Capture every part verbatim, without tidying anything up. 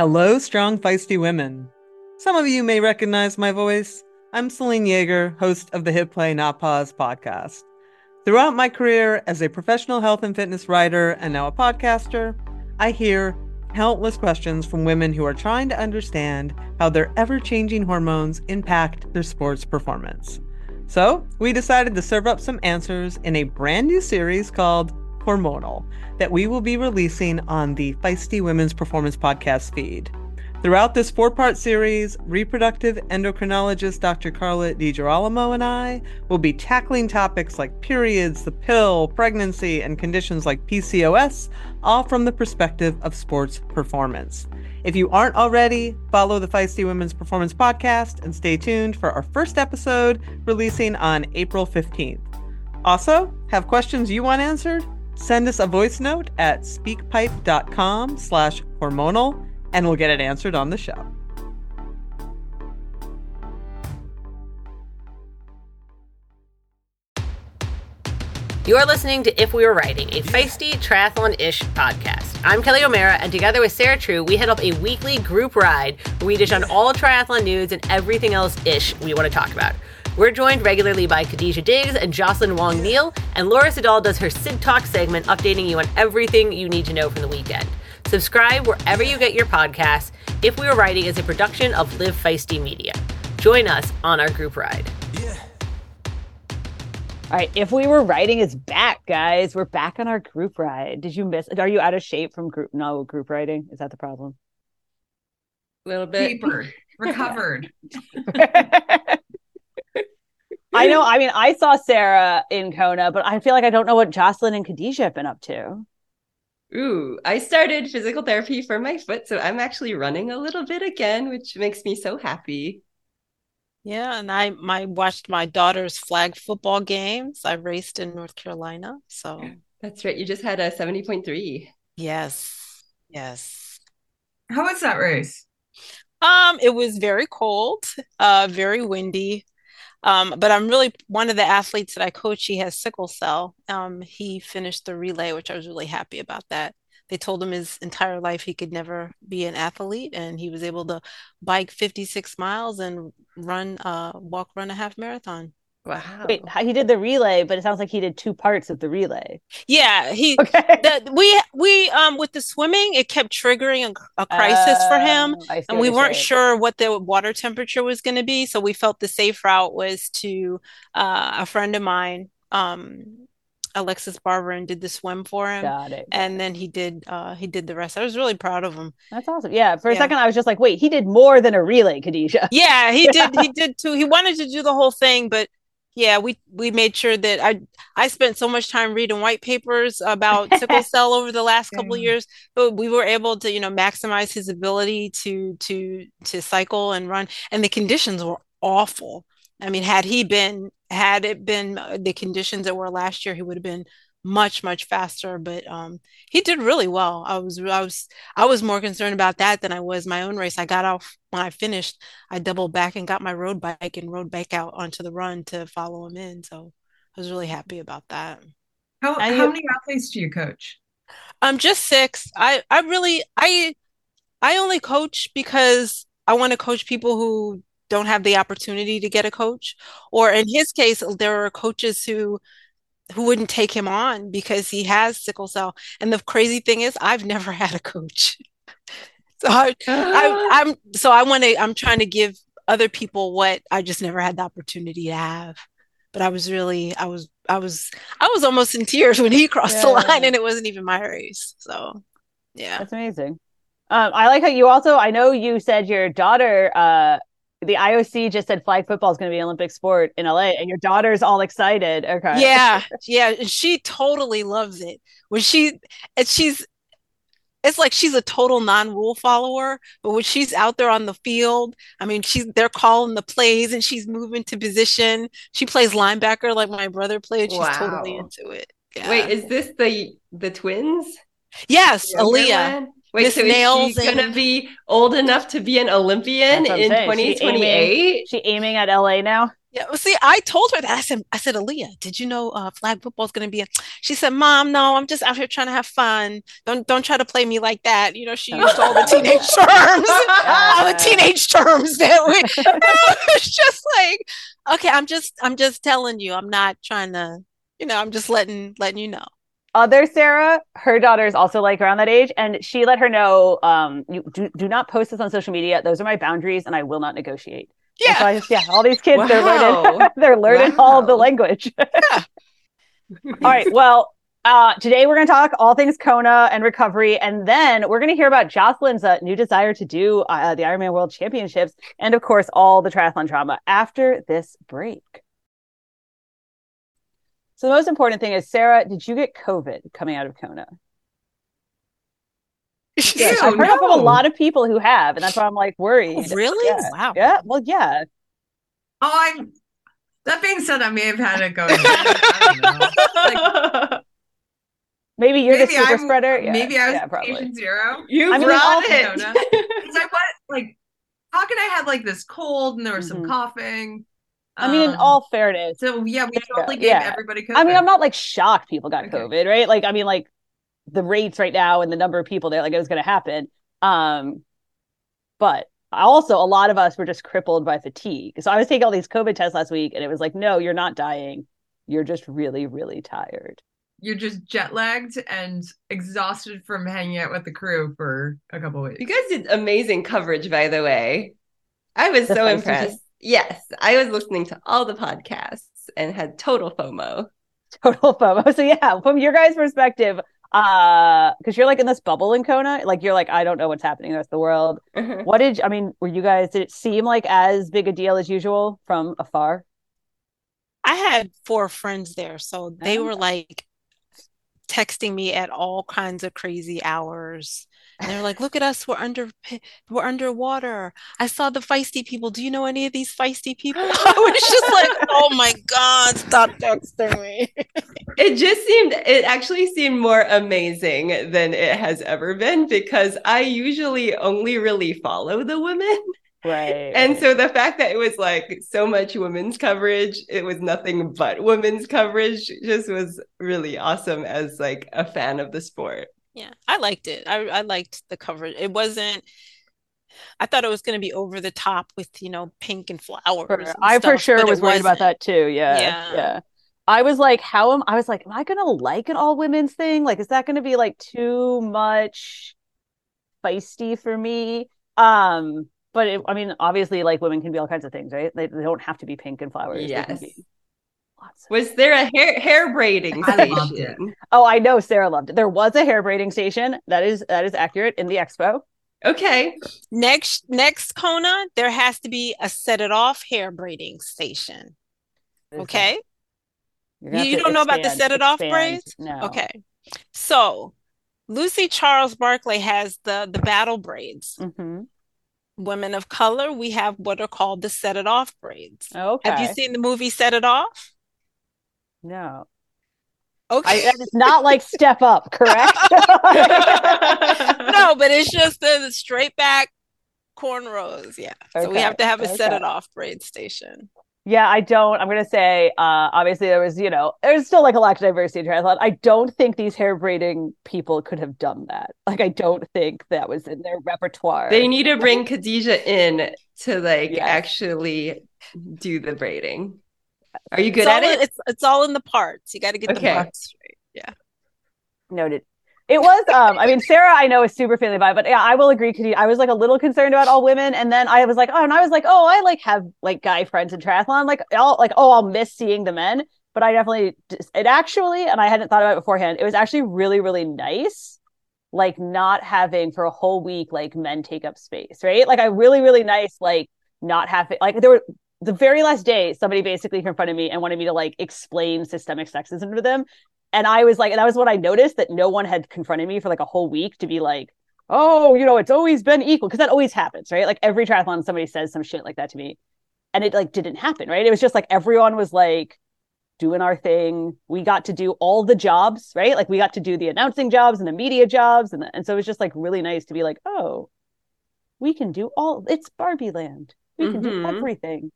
Hello, strong, feisty women. Some of you may recognize my voice. I'm Celine Yeager, host of the Hit Play Not Pause podcast. Throughout my career as a professional health and fitness writer and now a podcaster, I hear countless questions from women who are trying to understand how their ever-changing hormones impact their sports performance. So we decided to serve up some answers in a brand new series called Hormonal that we will be releasing on the Feisty Women's Performance podcast feed. Throughout this four-part series, reproductive endocrinologist Doctor Carla DiGirolamo and I will be tackling topics like periods, the pill, pregnancy, and conditions like P C O S, all from the perspective of sports performance. If you aren't already, follow the Feisty Women's Performance podcast and stay tuned for our first episode releasing on April fifteenth. Also, have questions you want answered? Send us a voice note at speakpipe.com slash hormonal and we'll get it answered on the show. You're listening to If We Were Writing, a feisty triathlon-ish podcast. I'm Kelly O'Mara, and together with Sarah True, we head up a weekly group ride where we dish on all triathlon news and everything else-ish we want to talk about. We're joined regularly by Khadijah Diggs and Jocelyn Wong-Neal, and Laura Siddall does her Sid Talk segment updating you on everything you need to know from the weekend. Subscribe wherever you get your podcasts. If We Were Writing is a production of Live Feisty Media. Join us on our group ride. Yeah. All right, If We Were Writing is back, guys. We're back on our group ride. Did you miss? Are you out of shape from group? No, group writing. Is that the problem? A little bit. Paper. Recovered. I know. I mean, I saw Sarah in Kona, but I feel like I don't know what Jocelyn and Khadijah have been up to. Ooh, I started physical therapy for my foot, so I'm actually running a little bit again, which makes me so happy. Yeah, and I my watched my daughter's flag football games. I raced in North Carolina, so That's right. You just had a seventy point three. yes, yes. How was that race? Um, it was very cold, uh, very windy. Um, but I'm really one of the athletes that I coach. He has sickle cell. Um, he finished the relay, which I was really happy about that. They told him his entire life he could never be an athlete, and he was able to bike fifty-six miles and run, uh, walk, run a half marathon. Wow. Wait, he did the relay, but it sounds like he did two parts of the relay. Yeah, he Okay. the, we we um with the swimming, it kept triggering a, a crisis for him, Oh, I see and what we you're weren't saying. sure what the water temperature was going to be. So we felt the safe route was to uh, a friend of mine, um, Alexis Barber, and did the swim for him, Got it. and then he did uh, he did the rest. I was really proud of him. That's awesome. Yeah. For a Yeah. second, I was just like, wait, he did more than a relay, Khadijah. Yeah, he did. He did too. He wanted to do the whole thing, but yeah, we we made sure that I I spent so much time reading white papers about sickle cell over the last couple of Yeah. years, but we were able to, you know, maximize his ability to to to cycle and run, and the conditions were awful. I mean, had he been had it been uh, the conditions that were last year, he would have been much much faster. But um, he did really well. I was I was I was more concerned about that than I was my own race. I got off when I finished. I doubled back and got my road bike and rode back out onto the run to follow him in. So I was really happy about that. How, And how you- many athletes do you coach? I'm just six. I I really I I only coach because I want to coach people who don't have the opportunity to get a coach, or in his case, there are coaches who who wouldn't take him on because he has sickle cell. And the crazy thing is, I've never had a coach. So I, I I'm so I want to I'm trying to give other people what I just never had the opportunity to have. But I was really I was I was I was almost in tears when he crossed the Yeah. line, and it wasn't even my race. So yeah. That's amazing. Um, I like how you also, I know you said your daughter, uh, the I O C just said flag football is going to be an Olympic sport in L A, and your daughter's all excited. Okay. Yeah, yeah, and she totally loves it. When she and she's it's like she's a total non-rule follower, but when she's out there on the field, I mean, she's they're calling the plays and she's moving to position. She plays linebacker like my brother played. She's totally Wow. into it. Yeah. Wait, is this the the twins? Yes, Younger Aaliyah. one? Wait, Miss so is Nails she gonna and- be old enough to be an Olympian That's what I'm in saying. twenty She aiming- twenty-eight? She aiming at L A now? Yeah, well, see, I told her that. I said, I said, Aaliyah, did you know uh, flag football is going to be? A... She said, Mom, no, I'm just out here trying to have fun. Don't don't try to play me like that. You know, she used all the teenage terms, all the teenage terms that we. It's just like, okay, I'm just I'm just telling you, I'm not trying to, you know, I'm just letting letting you know. Other Sarah, her daughter is also like around that age, and she let her know, um, you do, do not post this on social media. Those are my boundaries, and I will not negotiate. Yeah. So I just, yeah, all these kids, Wow. they're learning, they're learning Wow. all of the language. Yeah. All right. Well, uh, today we're going to talk all things Kona and recovery. And then we're going to hear about Jocelyn's uh, new desire to do uh, the Ironman World Championships. And of course, all the triathlon drama after this break. So the most important thing is, Sarah, did you get COVID coming out of Kona? Yes, I've heard no. from a lot of people who have, and that's why I'm like worried. Oh, really? Yeah. Wow. Yeah. Well, yeah. Oh, I. That being said, I may have had it going. I don't know. Like, Maybe you're maybe the super I'm- spreader. Yeah. Maybe I was yeah, probably. patient zero. You I mean, brought all- it. Because I went like, how can I have like this cold and there was some Mhm. coughing? I mean, in Um, all fairness, So yeah, we totally gave yeah. everybody COVID. I mean, I'm not like shocked people got Okay. COVID, right? Like, I mean, like the rates right now and the number of people there, like it was going to happen. Um, but also a lot of us were just crippled by fatigue. So I was taking all these COVID tests last week, and it was like, no, you're not dying. You're just really, really tired. You're just jet lagged and exhausted from hanging out with the crew for a couple weeks. You guys did amazing coverage, by the way. I was The so feisty impressed. team? Yes, I was listening to all the podcasts and had total FOMO. Total FOMO. So yeah, from your guys' perspective, uh, because you're like in this bubble in Kona, like you're like, I don't know what's happening in the rest of the world. Mhm. What did I mean? Were you guys? Did it seem like as big a deal as usual from afar? I had four friends there, so they Oh. were like texting me at all kinds of crazy hours. And they're like, "Look at us, we're under we're underwater. I saw the feisty people. Do you know any of these feisty people?" I was just like, "Oh my God, stop texting me." It just seemed, it actually seemed more amazing than it has ever been because I usually only really follow the women. Right. And so the fact that it was like so much women's coverage, it was nothing but women's coverage, just was really awesome as like a fan of the sport. Yeah, I liked it. I I liked the coverage. It wasn't. I thought it was going to be over the top with, you know, pink and flowers. For- and I for stuff, sure but was it worried about wasn't. that too. Yeah. Yeah. Yeah. I was like, how am I was like, am I gonna like an all women's thing? Like, is that gonna be like too much feisty for me? Um, but it, I mean, obviously, like women can be all kinds of things, right? They, they don't have to be pink and flowers. They can Yes. be lots of- Was there a hair hair braiding I loved station? Oh, I know Sarah loved it. There was a hair braiding station. That is that is accurate in the expo. Okay. Next next Kona, there has to be a set it off hair braiding station. Okay. You're gonna have You to don't know about the expand- set it off expand. braids? No. Okay. So Lucy Charles Barclay has the the battle braids. Mm-hmm. Women of color, we have what are called the set it off braids. Okay. Have you seen the movie Set It Off? No. Okay. I, that is not like Step Up, correct? No, but it's just the, the straight back cornrows. Yeah. So we Okay, have to have a set okay. it off braid station. Yeah, I don't. I'm gonna say, uh, obviously there was, you know, there's still like a lack of diversity in triathlon. I don't think these hair braiding people could have done that. Like, I don't think that was in their repertoire. They need to bring Khadijah in to like Yes. actually do the braiding. Are you good It's at all, it? It's it's all in the parts. You got to get Okay. the parts straight. Yeah. Noted. It was, um, I mean, Sarah, I know is super family vibe, but yeah, I will agree. Cause I was like a little concerned about all women. And then I was like, oh, and I was like, oh, I like have like guy friends in triathlon. Like, I'll like, oh, I'll miss seeing the men. But I definitely, it actually, and I hadn't thought about it beforehand, it was actually really, really nice. Like not having for a whole week, like men take up space, right? Like I really, really nice, like not having, like there were, the very last day, somebody basically confronted me and wanted me to like explain systemic sexism to them. And I was like, and that was what I noticed, that no one had confronted me for like a whole week to be like, oh, you know, it's always been equal. Cause that always happens, right? Like every triathlon, somebody says some shit like that to me. And it like didn't happen, right? It was just like everyone was like doing our thing. We got to do all the jobs, right? Like we got to do the announcing jobs and the media jobs. And, the, and so it was just like really nice to be like, oh, we can do all, it's Barbie land. We can do Mhm. everything.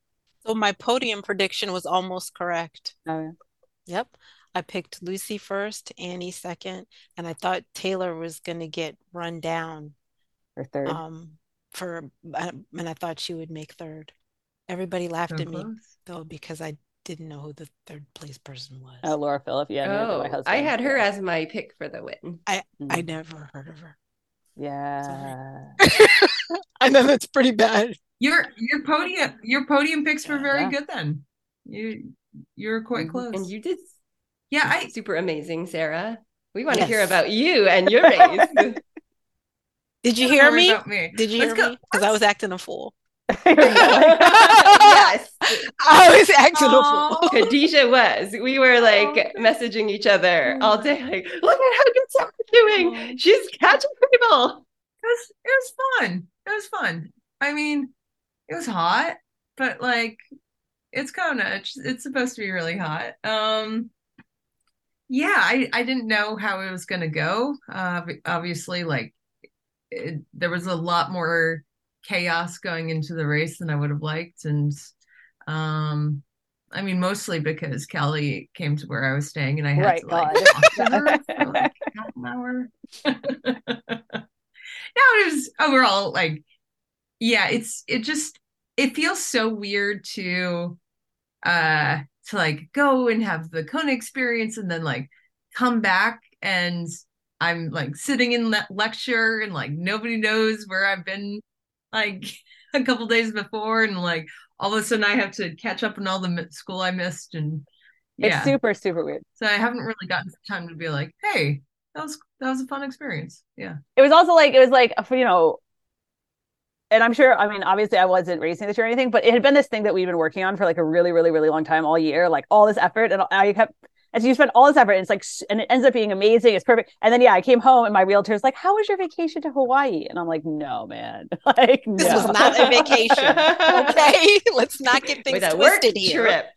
So my podium prediction was almost correct. Oh, yeah. Yep. I picked Lucy first, Annie second, and I thought Taylor was going to get run down Or third. um, for, uh, and I thought she would make third. Everybody laughed So at me close. though because I didn't know who the third place person was. Oh, Laura Phillip. Yeah, neither did my Oh, husband. I had her Yeah. as my pick for the win. I I Mm. never heard of her. Yeah. I know that's pretty bad. Your your podium your podium picks were very Yeah. good then. You you're quite Mhm. close. And you did yeah, I super amazing, Sarah. We want to hear Yes. about you and your race. Did you don't hear worry me? about me. Did you Let's hear go. me? Because I was acting a fool. Yes. I was acting a fool. Aw. Khadijah was. We were like messaging each other all day, like, look at how good Sarah's doing. Aw. She's catching people. It was it was fun. It was fun. I mean, it was hot, but like it's Kona. It's, it's supposed to be really hot. Um yeah, I I didn't know how it was gonna go. Uh ob- obviously like it, there was a lot more chaos going into the race than I would have liked, and um I mean mostly because Kelly came to where I was staying and I had Right, to like God. talk to her for like half an hour. No, it was overall like yeah, it's it just it feels so weird to uh to like go and have the Kona experience and then like come back and I'm like sitting in that lecture and like nobody knows where I've been like a couple days before and like all of a sudden I have to catch up on all the mi- school I missed and yeah. It's super, super weird. So I haven't really gotten time to be like, hey, that was that was a fun experience. Yeah. It was also like, it was like, you know, and I'm sure, I mean, obviously I wasn't racing this year or anything, but it had been this thing that we'd been working on for like a really, really, really long time all year, like all this effort. And I kept, and so you spend all this effort and it's like, and it ends up being amazing. It's perfect. And then, yeah, I came home and my realtor's like, how was your vacation to Hawaii? And I'm like, no, man, like, This no. was not a vacation. Okay, let's not get things With a work twisted here. trip.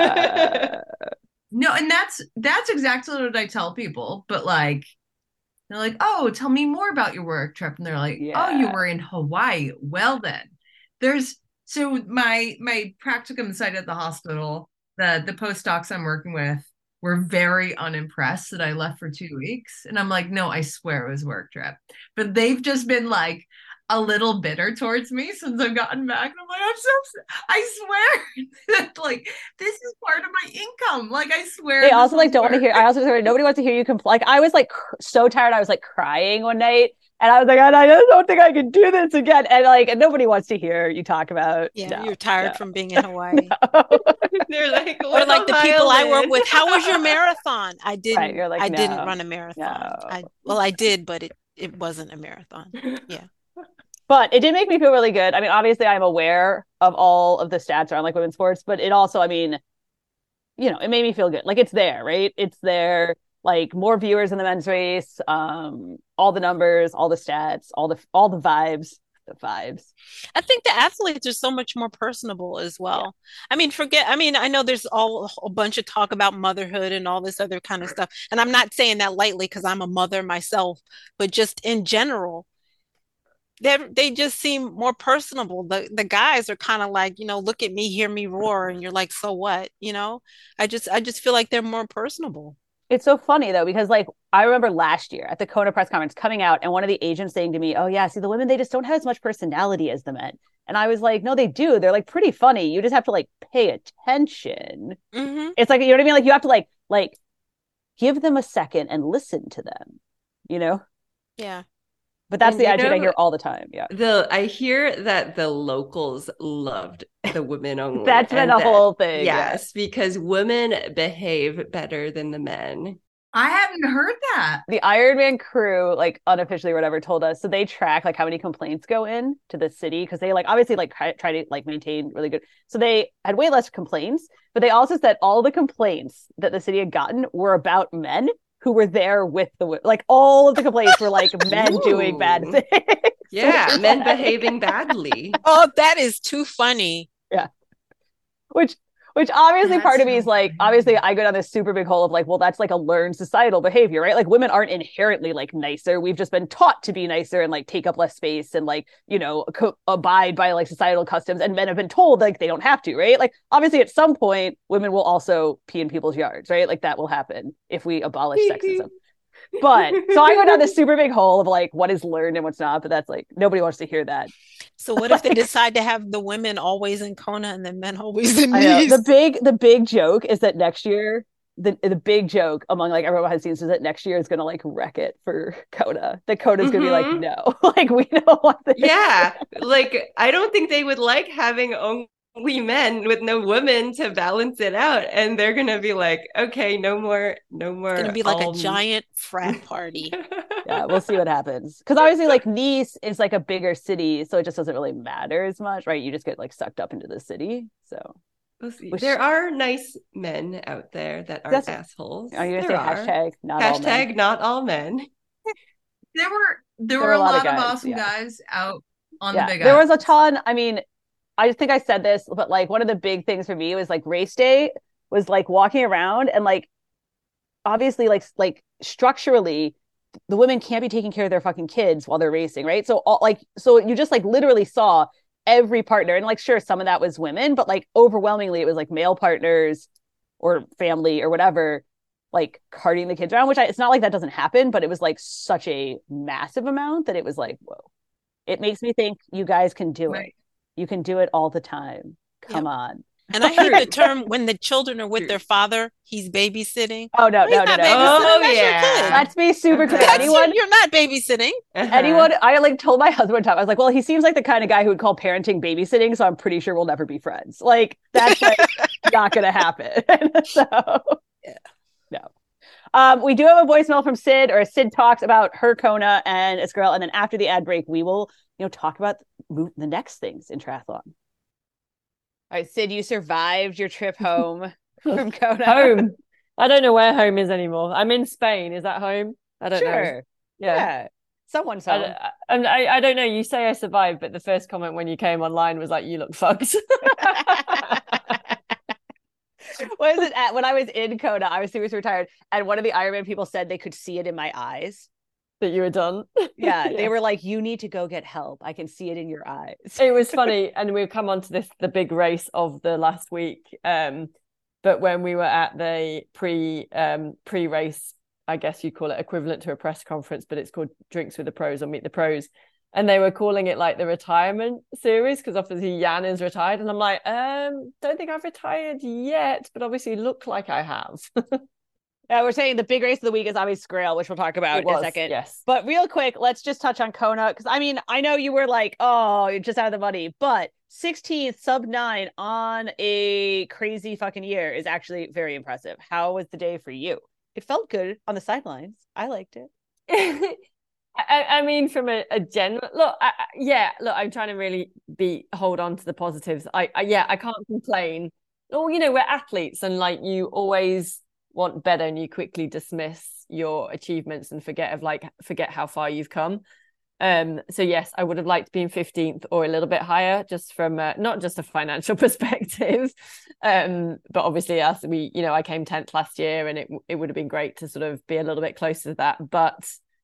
Yeah. No, and that's that's exactly what I tell people, but like they're like, "Oh, tell me more about your work trip." And they're like, "Oh, you Yeah. were in Hawaii." Well then. There's so my my practicum site at the hospital, the the postdocs I'm working with were very unimpressed that I left for two weeks. And I'm like, "No, I swear it was work trip." But they've just been like a little bitter towards me since I've gotten back. And I'm like, I'm so, I swear that like this is part of my income. Like I swear. They this also was like don't want to work. hear. I also heard nobody wants to hear you complain. Like I was like cr- so tired. I was like crying one night, and I was like, I just don't think I can do this again. And like and nobody wants to hear you talk about. Yeah, no, you're tired no. from being in Hawaii. They're like, Or what like the a people I work violin. with, how was your marathon? I didn't you're like, I didn't no, run a marathon. no. I well I did, but it, it wasn't a marathon. Yeah. But it did make me feel really good. I mean, obviously, I'm aware of all of the stats around like women's sports, but it also, I mean, you know, it made me feel good. Like it's there, right? It's there. Like more viewers in the men's race, um, all the numbers, all the stats, all the all the vibes, the vibes. I think the athletes are so much more personable as well. I mean, forget, I mean, I know there's all a bunch of talk about motherhood and all this other kind of stuff. And I'm not saying that lightly because I'm a mother myself, but just in general, they they just seem more personable. The the guys are kind of like, you know, look at me, hear me roar, and you're like, so what? You know, I just I just feel like they're more personable. It's so funny though, because like I remember last year at the Kona press conference coming out and one of the agents saying to me, oh yeah, see the women, they just don't have as much personality as the men. And I was like, no, they do. They're like pretty funny. You just have to like pay attention. Mm-hmm. It's like, you know what I mean? Like you have to like, like give them a second and listen to them, you know? Yeah. But that's And the you attitude I know- hear all the time. Yeah. The I hear that the locals loved the women only. That's been and a that- whole thing. yeah. Yes, because women behave better than the men. I hadn't heard that. The Ironman crew, like unofficially or whatever, told us, so they track like how many complaints go in to the city because they like obviously like try, try to like maintain really good. So they had way less complaints, but they also said all the complaints that the city had gotten were about men who were there with the wo- like all of the complaints were like men doing bad Ooh. things. Yeah, men behaving badly. Oh, that is too funny. which Which obviously That's part of me so is like, funny. obviously I go down this super big hole of like, well, that's like a learned societal behavior, right? Like women aren't inherently like nicer. We've just been taught to be nicer and like take up less space and like, you know, co- abide by like societal customs. And men have been told like they don't have to, right? Like obviously at some point, women will also pee in people's yards, right? Like that will happen if we abolish sexism. But so I go down this super big hole of like what is learned and what's not, but that's like nobody wants to hear that. So what if they decide to have the women always in Kona and the men always in I know. Nice? The big the big joke is that next year the the big joke among like everyone behind the scenes is that next year is gonna like wreck it for Kona. That Kona's gonna be like, Mhm. no, like we don't want this. Yeah, like I don't think they would like having only men with no women to balance it out, and they're gonna be like, okay, no more, no more. It's gonna be like all- a giant frat party. Yeah, we'll see what happens. Because obviously, like Nice is like a bigger city, so it just doesn't really matter as much, right? You just get like sucked up into the city. So We'll see. Which- There are nice men out there that aren't That's- assholes. are you gonna There say are. hashtag not all men? Hashtag not all men. There were there, There were were a a lot lot of of, guys, awesome yeah. guys out on Yeah, the big there was a island. ton. I mean, I think I said this, but like one of the big things for me was like race day was like walking around and like obviously like like structurally the women can't be taking care of their fucking kids while they're racing, right? So all like so you just like literally saw every partner, and like sure some of that was women, but like overwhelmingly it was like male partners or family or whatever, like carting the kids around, which I, it's not like that doesn't happen, but it was like such a massive amount that it was like, whoa. It makes me think you guys can do it. Right. You can do it all the time. Come Yep. on. And I hate the term when the children are with True. their father, he's babysitting. Oh no, He's no, no, not no. babysitting. Oh, That's your yeah. kid. Let's be super clear. That's That's Anyone, your- you're not babysitting. Uh-huh. anyone, I like told my husband one time, I was like, well, he seems like the kind of guy who would call parenting babysitting, so I'm pretty sure we'll never be friends. Like, that's like not gonna happen. So Yeah. no. Um, we do have a voicemail from Sid, or Sid talks about her Kona and this girl, and then after the ad break, we will, you know, talk about the next things in triathlon. All right, Sid, you survived your trip home from Kona. Home. I don't know where home is anymore. I'm in Spain. Is that home? I don't know. Sure. Yeah. Yeah. Someone's I, home. don't- I, I, I don't know. You say I survived, but the first comment when you came online was like, "You look fucked." What is it? At, when I was in Kona, I was super, super tired, and one of the Ironman people said they could see it in my eyes. That you were done. Yeah, they were like, "You need to go get help. I can see it in your eyes." It was funny, and we'll come on to this, the big race of the last week. Um, but when we were at the pre um pre-race, I guess you'd call it equivalent to a press conference, but it's called Drinks with the Pros or Meet the Pros. And they were calling it like the retirement series because obviously Jan is retired. And I'm like, um, don't think I've retired yet, but obviously look like I have. Yeah, we're saying the big race of the week is obviously Grail, which we'll talk about It in a was, second. yes. But real quick, let's just touch on Kona, because I mean, I know you were like, "Oh, you're just out of the money," but sixteenth sub nine on a crazy fucking year is actually very impressive. How was the day for you? It felt good on the sidelines. I liked it. I, I mean, from a, a general look, I, I- yeah, look, I'm trying to really be hold on to the positives. I, I yeah, I can't complain. Oh, you know, we're athletes, and like you always want better, and you quickly dismiss your achievements and forget of like forget how far you've come. Um, so yes, I would have liked being fifteenth or a little bit higher, just from uh, not just a financial perspective, um, but obviously us, we, you know, I came tenth last year, and it it would have been great to sort of be a little bit closer to that, but.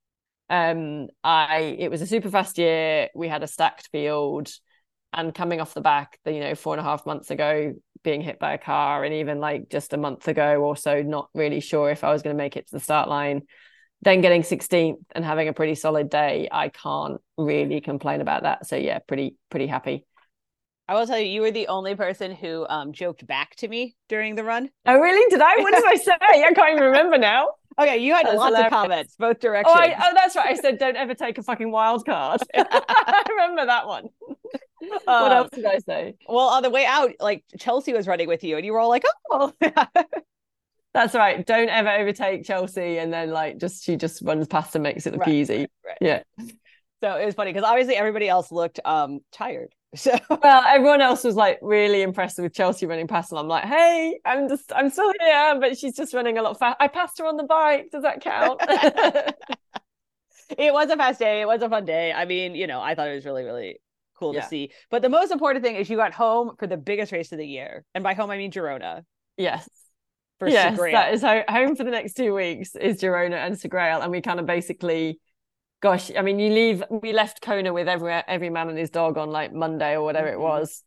Um, I it was a super fast year. We had a stacked field, and coming off the back, the you know four and a half months ago, being hit by a car, and even like just a month ago or so, not really sure if I was going to make it to the start line. Then getting sixteenth and having a pretty solid day, I can't really complain about that. So yeah, pretty pretty happy. I will tell you, you were the only person who um, joked back to me during the run. Oh really? Did I? What did I say? I can't even remember now. Okay, you had That's lots hilarious. of comments, both Oh, directions. I, oh, that's right. I said, don't ever take a fucking wild card. I remember that one. What Um, else did I say? Well, on the way out, like Chelsea was running with you, and you were all like, "Oh." That's right. Don't ever overtake Chelsea, and then like just she just runs past and makes it look Right, easy. right, right. Yeah. So it was funny because obviously everybody else looked um tired. So Well, everyone else was like really impressed with Chelsea running past, and I'm like, hey, I'm just I'm still here, but she's just running a lot fast. I passed her on the bike. Does that count? it was a fast day. It was a fun day. I mean, you know, I thought it was really, really cool Yeah. to see. But the most important thing is you got home for the biggest race of the year. And by home, I mean Girona. Yes. For yes, Segrail. that is ho- home for the next two weeks is Girona and Segrail. And we kind of basically, gosh, I mean, you leave, we left Kona with every, every man and his dog on like Monday or whatever Mhm. it was.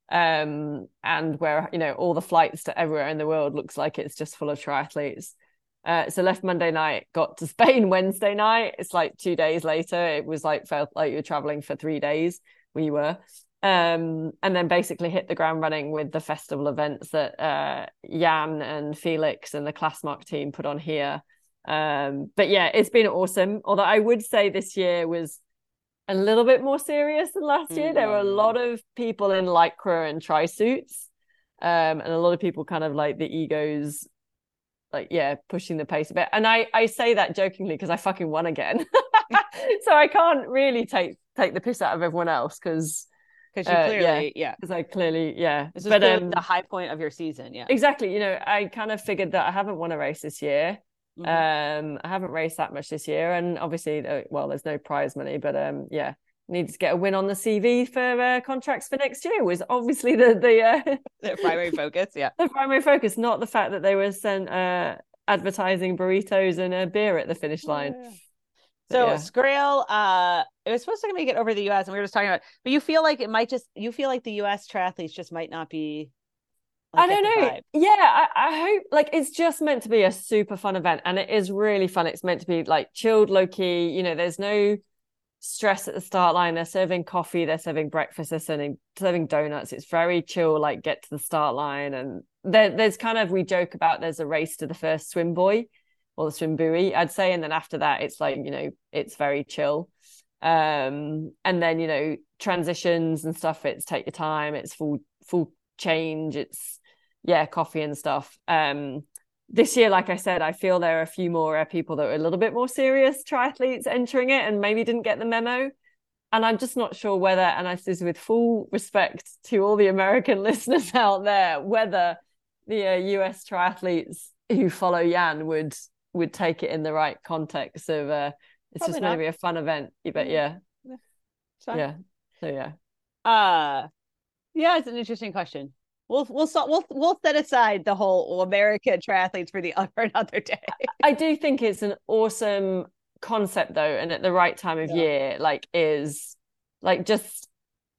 Um, and where, you know, all the flights to everywhere in the world looks like it's just full of triathletes. Uh, so left Monday night, got to Spain Wednesday night. It's like two days later. It was like, felt like you were traveling for three days. We were. Um, and then basically hit the ground running with the festival events that uh, Jan and Felix and the Classmark team put on here. Um, but yeah, it's been awesome. Although I would say this year was a little bit more serious than last year. There were a Mm. lot of people in lycra and tri-suits, um, and a lot of people kind of like the egos, like, yeah, pushing the pace a bit. And I, I say that jokingly because I fucking won again. So I can't really take take the piss out of everyone else because Because you uh, clearly, yeah. because I clearly, yeah. This is But clearly um, the high point of your season, yeah. exactly, you know, I kind of figured that I haven't won a race this year. Mhm. Um, I haven't raced that much this year, and obviously, uh, well, there's no prize money, but um, yeah, need to get a win on the C V for uh, contracts for next year was obviously the the uh, The primary focus, yeah. the primary focus, not the fact that they were sent uh advertising burritos and a beer at the finish line. Yeah. But So yeah. Skrill, uh, it was supposed to make it over the U S, and we were just talking about, but you feel like it might just, you feel like the U S triathletes just might not be. I like, don't get the know. vibe. Yeah, I, I hope, like, it's just meant to be a super fun event, and it is really fun. It's meant to be like chilled, low key. You know, there's no stress at the start line. They're serving coffee, they're serving breakfast, they're serving serving donuts. It's very chill, like get to the start line. And there, there's kind of, we joke about there's a race to the first swim buoy or the swim buoy, I'd say. And then after that, it's like, you know, it's very chill. Um, and then, you know, transitions and stuff, it's take your time, it's full full change, it's yeah, coffee and stuff. Um, this year, like I said, I feel there are a few more uh, people that are a little bit more serious triathletes entering it and maybe didn't get the memo. And I'm just not sure whether, and I say with full respect to all the American listeners out there, whether the uh, U S triathletes who follow Jan would would take it in the right context of uh, it's Probably just not. going to be a fun event. But yeah, It's fine. yeah, so yeah. Uh, yeah, it's an interesting question. We'll we'll we'll we'll set aside the whole American triathletes for the for another day. I do think it's an awesome concept though, and at the right time of Yeah. year, like is like just,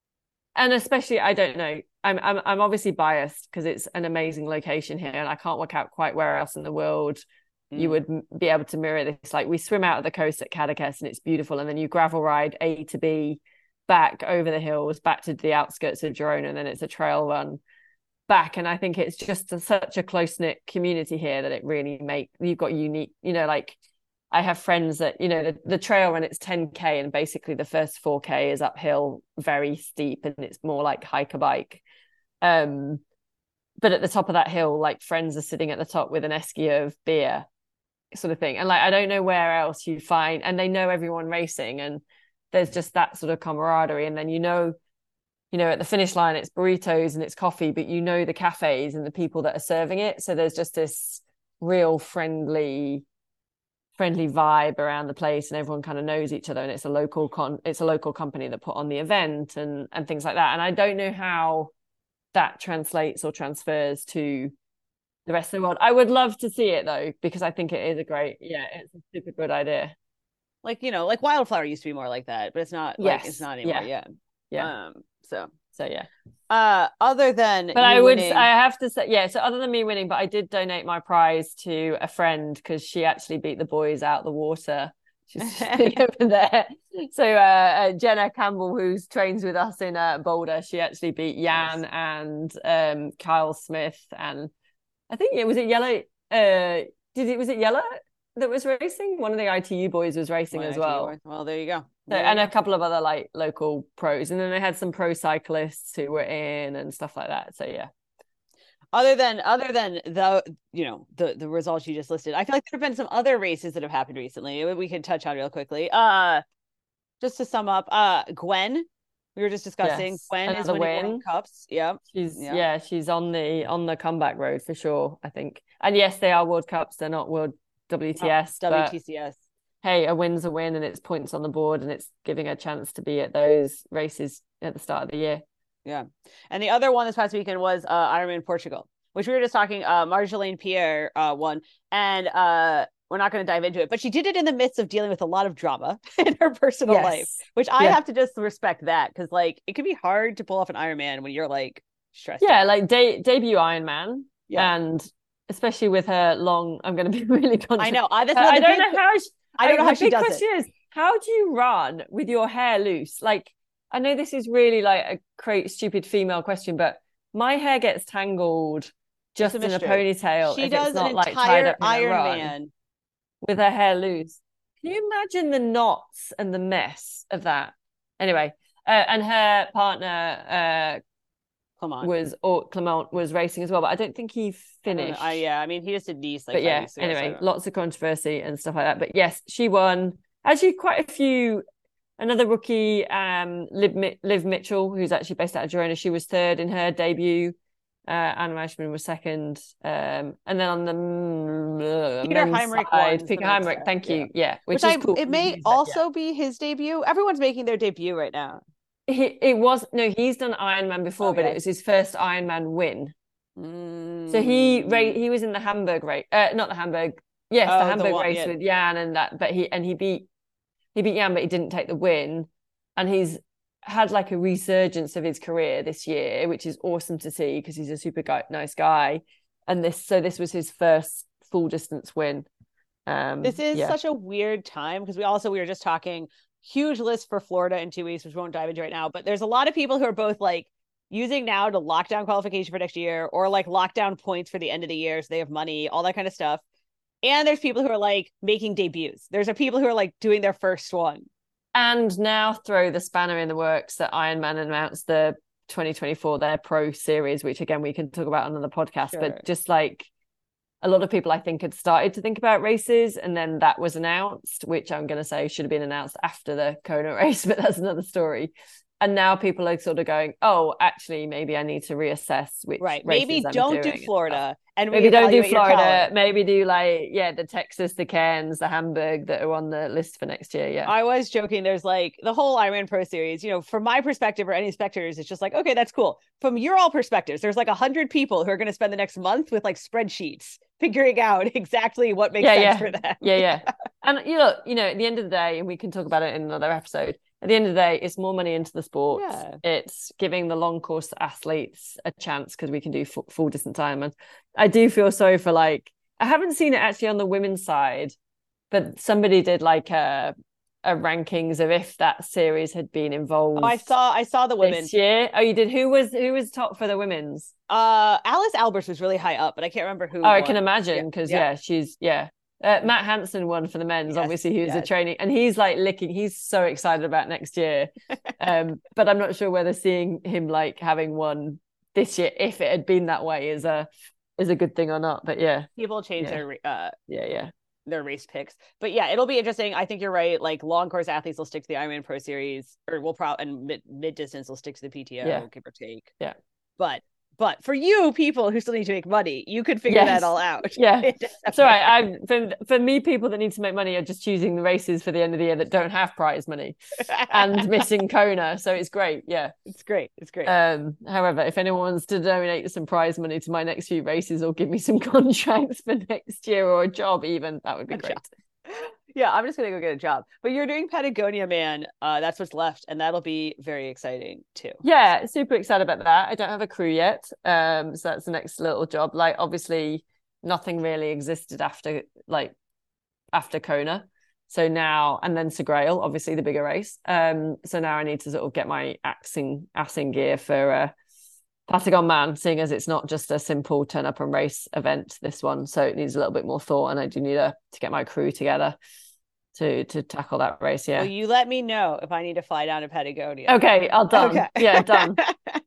and especially I don't know. I'm I'm I'm obviously biased because it's an amazing location here, and I can't work out quite where else in the world you Mm. would m- be able to mirror this. Like we swim out of the coast at Cadaqués and it's beautiful, and then you gravel ride A to B, back over the hills, back to the outskirts of Girona, and then it's a trail run back. And I think it's just a, such a close-knit community here that it really make you've got unique, you know, like I have friends that, you know, the, the trail run, it's ten K, and basically the first four K is uphill, very steep, and it's more like hike a bike. Um, but at the top of that hill, like friends are sitting at the top with an esky of beer, sort of thing. And like I don't know where else you find, and they know everyone racing, and there's just that sort of camaraderie. And then you know, you know, at the finish line it's burritos and it's coffee, but you know the cafes and the people that are serving it. So there's just this real friendly friendly vibe around the place, and everyone kind of knows each other, and it's a local con it's a local company that put on the event and and things like that. And I don't know how that translates or transfers to the rest of the world. I would love to see it though, because I think it is a great, yeah, it's a super good idea. Like, you know, like Wildflower used to be more like that, but it's not like Yes. it's not anymore. Yeah. Yeah. Yeah. Um. So. So yeah. Uh. Other than. But I you would, winning- I have to say, yeah. So other than me winning, but I did donate my prize to a friend because she actually beat the boys out the water. She's sitting over there. So uh, uh, Jenna Campbell, who trains with us in uh, Boulder, she actually beat Jan Nice. and um, Kyle Smith, and I think it was it Yellow. Uh, did it was it Yellow that was racing? One of the I T U boys was racing Well, as I well. do. Well, there you go. So, There you and go. a couple of other like local pros, and then they had some pro cyclists who were in and stuff like that. So yeah. Other than other than the you know the the results you just listed, I feel like there have been some other races that have happened recently. We could touch on real quickly. Uh, just to sum up, uh, Gwen, we were just discussing. Yes, Gwen is another winning win. World Cups. Yep. She's Yeah. yeah. she's on the on the comeback road for sure, I think. And yes, they are World Cups, they're not World W T S, W T but C S. hey, a win's a win and it's points on the board and it's giving a chance to be at those races at the start of the year. Yeah. And the other one this past weekend was uh, Ironman Portugal, which we were just talking, uh, Marjolaine Pierre uh, won. And uh, we're not going to dive into it, but she did it in the midst of dealing with a lot of drama in her personal Yes. life, which I Yeah. have to just respect that, because like it can be hard to pull off an Ironman when you're like stressed Yeah, out. like de- debut Ironman. Yeah. And especially with her long, I'm going to be really conscious. I know. I, that's I, one of I the don't big- know how she, I don't know the how she big does question it. is, how do you run with your hair loose? Like, I know this is really like a great, stupid female question, but my hair gets tangled just It's a in a mystery. ponytail She if does it's not an like tied entire up in a run Ironman. with her hair loose. Can you imagine the knots and the mess of that? Anyway, uh, and her partner Come uh, on. was or Clement was racing as well, but I don't think he I don't finished. know. I, yeah, I mean, he just did Nice like But five yeah, weeks ago, so I anyway, don't know. lots of controversy and stuff like that. But yes, she won. Actually, quite a few. Another rookie, um, Liv, Mi- Liv Mitchell, who's actually based out of Girona, she was third in her debut. Uh, Anna Mashman was second. Um, and then on the mm, Peter men's Heimrich side, won Peter the next Heimrich, time, thank yeah. you. Yeah, which, Which is I cool. it may He's- yeah. also be his debut. Everyone's making their debut right now. He, it was no, he's done Ironman before, Oh, but yeah. it was his first Ironman win. Mm. So he ra- he was in the Hamburg race, uh, not the Hamburg, yes, Oh, the the Hamburg one- race yeah. with Jan and that. But he and he beat he beat Jan, but he didn't take the win. And he's had like a resurgence of his career this year, which is awesome to see because he's a super guy, nice guy. And this, so this was his first full distance win. Um, This is yeah. such a weird time because we also we were just talking huge list for Florida in two weeks, which we won't dive into right now. But there's a lot of people who are both like using now to lock down qualification for next year or like lock down points for the end of the year so they have money, all that kind of stuff. And there's people who are like making debuts. There's a people who are like doing their first one. And now throw the spanner in the works that Ironman announced the twenty twenty-four, their pro series, which again, we can talk about on another podcast, Sure. but just like a lot of people I think had started to think about races and then that was announced, which I'm going to say should have been announced after the Kona race, but that's another story. And now people are sort of going, oh, actually, maybe I need to reassess which Right. races Maybe I'm don't doing do and stuff. Florida and Maybe don't do reevaluate your Florida. calendar. Maybe do like, yeah, the Texas, the Cairns, the Hamburg that are on the list for next year. Yeah. I was joking. There's like the whole Ironman Pro Series, you know, from my perspective or any spectators, it's just like, okay, that's cool. From your all perspectives, there's like a hundred people who are going to spend the next month with like spreadsheets figuring out exactly what makes Yeah, sense yeah. for them. Yeah, yeah. And you know, you know, at the end of the day, and we can talk about it in another episode. At the end of the day, it's more money into the sport. Yeah. It's giving the long course athletes a chance because we can do full, full distance Ironman. I do feel sorry for like I haven't seen it actually on the women's side, but somebody did like a a rankings of if that series had been involved. Oh, I saw I saw the women. This year. Oh, you did. Who was who was top for the women's? Uh Alice Albers was really high up, but I can't remember who. Oh, I won. can imagine because yeah. Yeah. yeah, she's yeah. Uh, Matt Hansen won for the men's, Yes, obviously, he was a yes. training, and he's like licking. He's so excited about next year, um, but I'm not sure whether seeing him like having won this year, if it had been that way, is a is a good thing or not. But yeah, People change Yeah. their uh yeah, yeah, their race picks. But yeah, it'll be interesting. I think you're right. Like long course athletes will stick to the Ironman Pro Series, or will probably and mid mid distance will stick to the P T O, Yeah. give or take. Yeah. But but for you people who still need to make money, you could figure Yes. that all out. yeah. in It's all right. I for for me, people that need to make money are just choosing the races for the end of the year that don't have prize money and missing Kona. So it's great. Yeah. it's great. It's great. Um, however, if anyone wants to donate some prize money to my next few races or give me some contracts for next year or a job, even that would be A great. job. Yeah, I'm just gonna go get a job. But you're doing Patagonia, man. Uh, that's what's left, and that'll be very exciting too. Yeah, super excited about that. I don't have a crew yet, um, so that's the next little job. Like, obviously, nothing really existed after like after Kona, so now and then Segrail, obviously the bigger race. Um, so now I need to sort of get my axing assing gear for uh, Patagon Man, seeing as it's not just a simple turn up and race event. This one, so it needs a little bit more thought, and I do need a, to get my crew together to to tackle that race. Yeah. Well, you let me know if I need to fly down to Patagonia. Okay, I'll done. Okay. Yeah, done.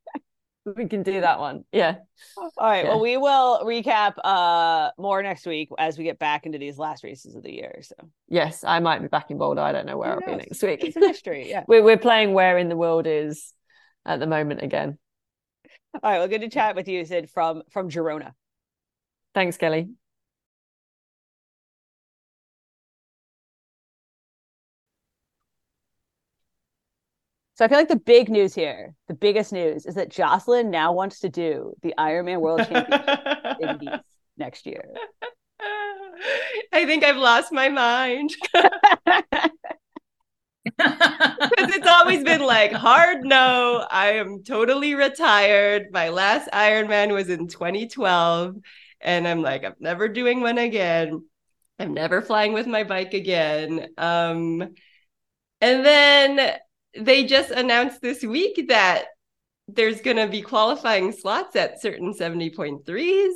We can do that one. Yeah. All right. Yeah. Well, we will recap uh more next week as we get back into these last races of the year. So Yes, I might be back in Boulder. I don't know where Who I'll be knows? next week. it's a mystery. Yeah. we're we're playing Where in the World Is at the moment again. All right. Well, good to chat with you, Sid, from from Girona. Thanks, Kelly. So I feel like the big news here, the biggest news, is that Jocelyn now wants to do the Ironman World Championship in Nice next year. I think I've lost my mind. Because it's always been like, hard no, I am totally retired. My last Ironman was in twenty twelve. And I'm like, I'm never doing one again. I'm never flying with my bike again. Um, and then they just announced this week that there's going to be qualifying slots at certain seventy point threes.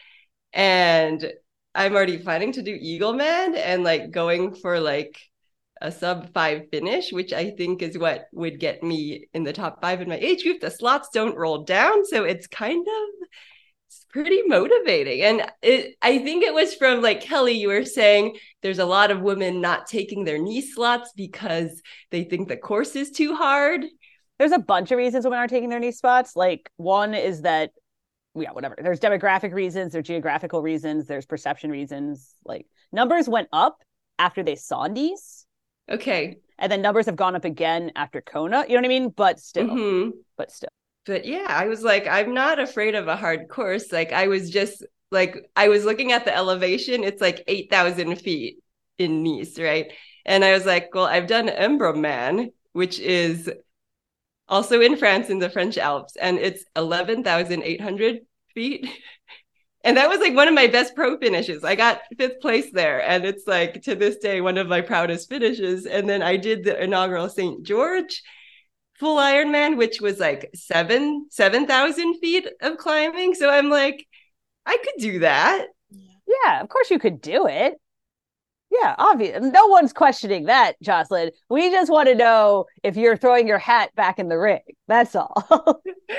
And I'm already planning to do Eagleman and like going for like a sub five finish, which I think is what would get me in the top five in my age group. The slots don't roll down. So it's kind of it's pretty motivating. And it, I think it was from like Kelly, you were saying there's a lot of women not taking their knee slots because they think the course is too hard. There's a bunch of reasons women aren't taking their knee spots. Like one is that, yeah, whatever. There's demographic reasons, there's geographical reasons, there's perception reasons. Like numbers went up after they saw Nice. Okay. And then numbers have gone up again after Kona. You know what I mean? But still, mm-hmm. but still. But yeah, I was like, I'm not afraid of a hard course. Like I was just like, I was looking at the elevation. It's like eight thousand feet in Nice, right? And I was like, well, I've done Embrunman, which is also in France in the French Alps. And it's eleven thousand eight hundred feet. And that was like one of my best pro finishes. I got fifth place there. And it's like, to this day, one of my proudest finishes. And then I did the inaugural Saint George full Ironman, which was like seven, seven thousand feet of climbing. So I'm like, I could do that. Yeah, of course you could do it. Yeah, obvious. No one's questioning that, Jocelyn. We just want to know if you're throwing your hat back in the ring. That's all.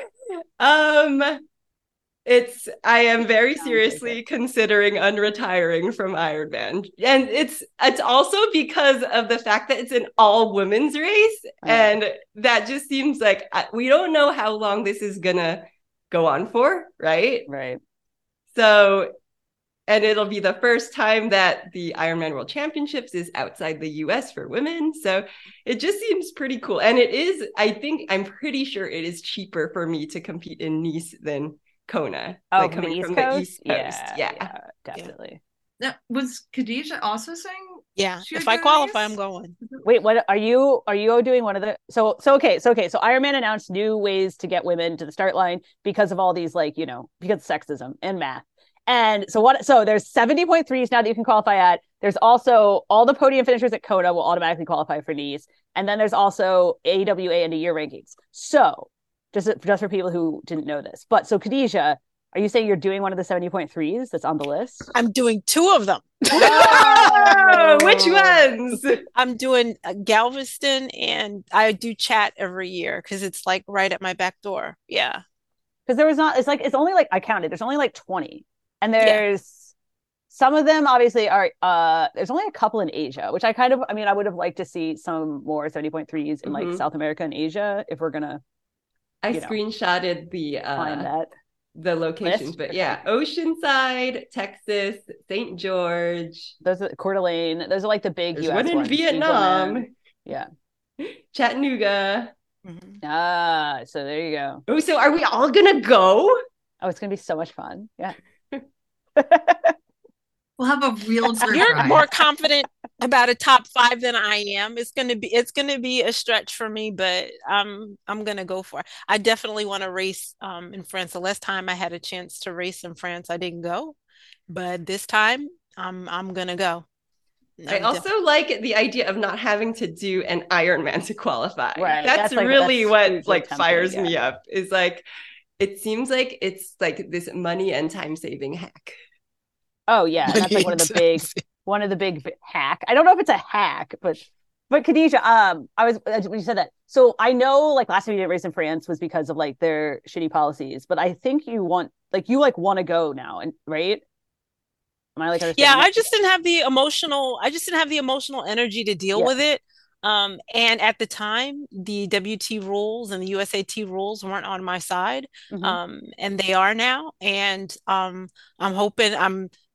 um, it's, I am very seriously considering unretiring from Ironman. And it's, it's also because of the fact that it's an all women's race. And that just seems like, we don't know how long this is going to go on for, right? Right. So, and it'll be the first time that the Ironman World Championships is outside the U S for women. So it just seems pretty cool. And it is, I think, I'm pretty sure it is cheaper for me to compete in Nice than Kona. Oh, like coming from from the the East East Coast. Yeah, Yeah, yeah, definitely. Now, was Khadija also saying? Yeah, she if would I do qualify, Nice? I'm going. Wait, what are you are you doing one of the so so okay, so okay, so Ironman announced new ways to get women to the start line because of all these, like, you know, because of sexism and math. And so what so there's seventy point threes now that you can qualify at. There's also all the podium finishers at Kona will automatically qualify for Nice. And then there's also A W A end of year rankings. So just just for people who didn't know this. But so Khadija, are you saying you're doing one of the seventy point threes that's on the list? I'm doing two of them. Oh, which ones? I'm doing uh, Galveston, and I do chat every year because it's like right at my back door. Yeah. Because there was not, it's like, it's only like, I counted, there's only like twenty. And there's, yeah. some of them obviously are, uh, there's only a couple in Asia, which I kind of, I mean, I would have liked to see some more seventy point threes in mm-hmm. like South America and Asia if we're going to. I screenshotted the, uh, find that. the locations, list? But yeah, Oceanside, Texas, Saint George. Those are Coeur d'Alene. Those are like the big There's U S one in ones. Vietnam. Yeah. Chattanooga. Mm-hmm. Ah, so there you go. Oh, so are we all gonna go? Oh, it's gonna be so much fun. Yeah. We'll have a real group You're ride. more confident about a top five than I am. It's gonna be it's gonna be a stretch for me, but I'm I'm gonna go for it. I definitely want to race um in France. The last time I had a chance to race in France, I didn't go, but this time I'm I'm gonna go. I'm I also def- like the idea of not having to do an Ironman to qualify. Right. That's, that's like, really that's what like tempting, fires yeah. me up. Is like it seems like it's like this money and time saving hack. Oh yeah, that's like one of the big, one of the big hack. I don't know if it's a hack, but but Khadija, um, I was when you said that. So I know, like last time you didn't race in France was because of like their shitty policies, but I think you want, like you like want to go now, and right? Am I like yeah, I just didn't have the emotional. I just didn't have the emotional energy to deal yeah. with it. Um, and at the time, the W T rules and the U S A T rules weren't on my side, mm-hmm. um, and they are now. And um, I'm hoping I'm.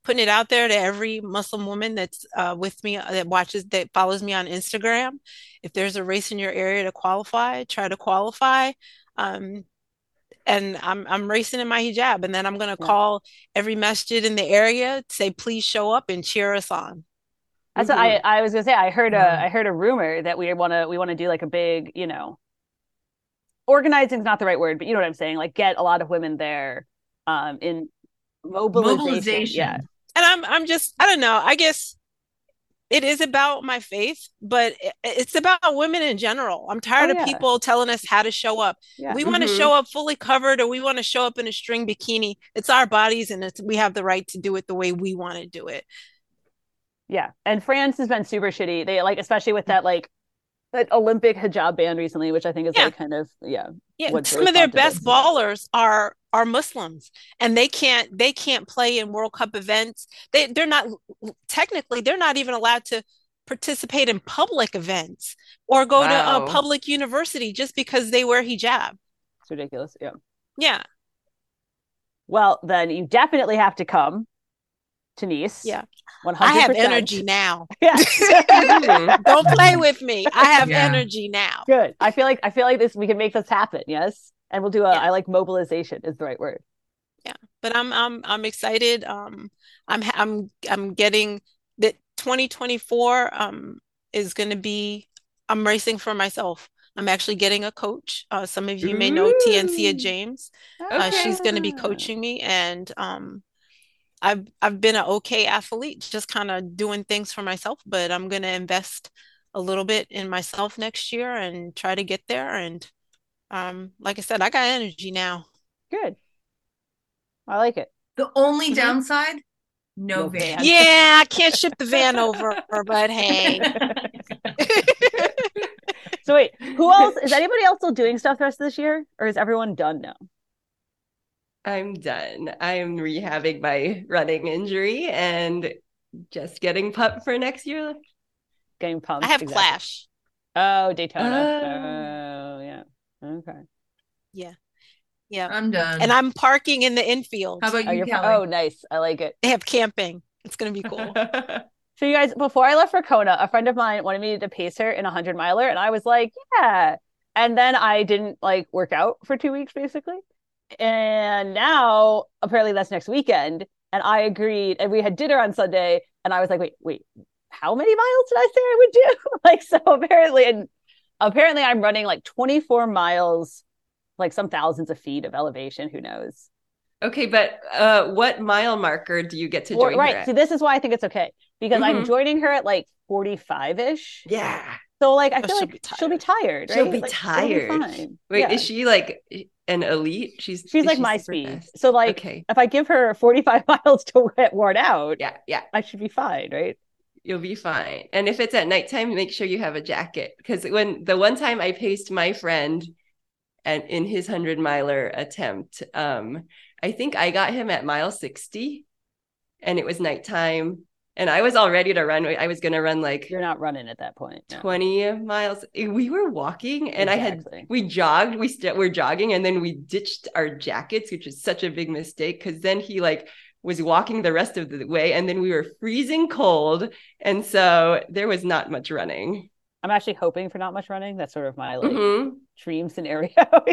putting it out there to every Muslim woman that's uh, with me, uh, that watches, that follows me on Instagram. If there's a race in your area to qualify, try to qualify. Um, and I'm I'm racing in my hijab, and then I'm gonna Yeah. call every masjid in the area, say please show up and cheer us on. That's what I, I was gonna say. I heard a Yeah. I heard a rumor that we want to we want to do like a big, you know, organizing is not the right word, but you know what I'm saying. Like get a lot of women there, um, in mobilization. Mobilization. Yeah, And I'm I'm just I don't know. I guess it is about my faith, but it- it's about women in general. I'm tired Oh, of yeah. people telling us how to show up. yeah. We want to Mhm. show up fully covered, or we want to show up in a string bikini. It's our bodies, and it's, we have the right to do it the way we want to do it. Yeah, and France has been super shitty. They like, especially with that like that Olympic hijab ban recently, which I think is Yeah. like kind of yeah. Yeah, What some really of their prompted best this. ballers are are Muslims, and they can't they can't play in World Cup events. They they're not technically they're not even allowed to participate in public events or go to a Wow. public university just because they wear hijab. It's ridiculous. Yeah. Yeah, Well, then you definitely have to come to Nice. yeah. one I hundred have percent. energy now. Yes. Mhm. Don't play with me. I have Yeah. energy now. Good. I feel like I feel like this we can make this happen. Yes, and we'll do a. Yeah. I like mobilization is the right word. But I'm I'm I'm excited. Um, I'm I'm I'm getting that twenty twenty-four um is going to be. I'm racing for myself. I'm actually getting a coach. Uh, some of you may know Tiancia Ooh. James. Uh, Okay. she's going to be coaching me, and um, I've I've been an okay athlete, just kind of doing things for myself. But I'm going to invest a little bit in myself next year and try to get there. And um, like I said, I got energy now. Good. I like it. The only Mhm. downside, no No van. van. Yeah, I can't ship the van over, but hey. So wait, who else is anybody else still doing stuff the rest of this year, or is everyone done now? I'm done. I'm rehabbing my running injury and just getting pumped for next year. Getting pumped. I have exactly. Clash. Oh, Daytona. Oh. Oh, yeah. Okay. Yeah. Yeah. I'm done. And I'm parking in the infield. How about Oh, you, you're Kelly? oh, nice. I like it. They have camping. It's going to be cool. So you guys, before I left for Kona, a friend of mine wanted me to pace her in a hundred miler, and I was like, yeah. And then I didn't like work out for two weeks basically. And now apparently that's next weekend. And I agreed, and we had dinner on Sunday, and I was like, wait, wait, how many miles did I say I would do? Like, so apparently, and apparently I'm running like twenty-four miles, like some thousands of feet of elevation. Who knows? Okay, but uh, what mile marker do you get to Or- join right. her See, at? this is why I think it's okay because I'm Mhm. joining her at like forty-five-ish. Yeah. So like I Oh, feel she'll like be she'll be tired, right? She'll be Like, tired. It'll be fine. Wait, Yeah. is she like an elite? She's She's is like she my super speed. fast? So like Okay. if I give her forty-five miles to get worn out, Yeah, yeah. I should be fine, right? You'll be fine. And if it's at nighttime, make sure you have a jacket. Because when the one time I paced my friend and in his hundred miler attempt, um, I think I got him at mile sixty and it was nighttime. And I was all ready to run. I was gonna run like You're not running at that point. no. twenty miles. We were walking and Exactly. I had we jogged, we st- were jogging, and then we ditched our jackets, which is such a big mistake because then he like was walking the rest of the way and then we were freezing cold. And so there was not much running. I'm actually hoping for not much running. That's sort of my like Mhm. dream scenario.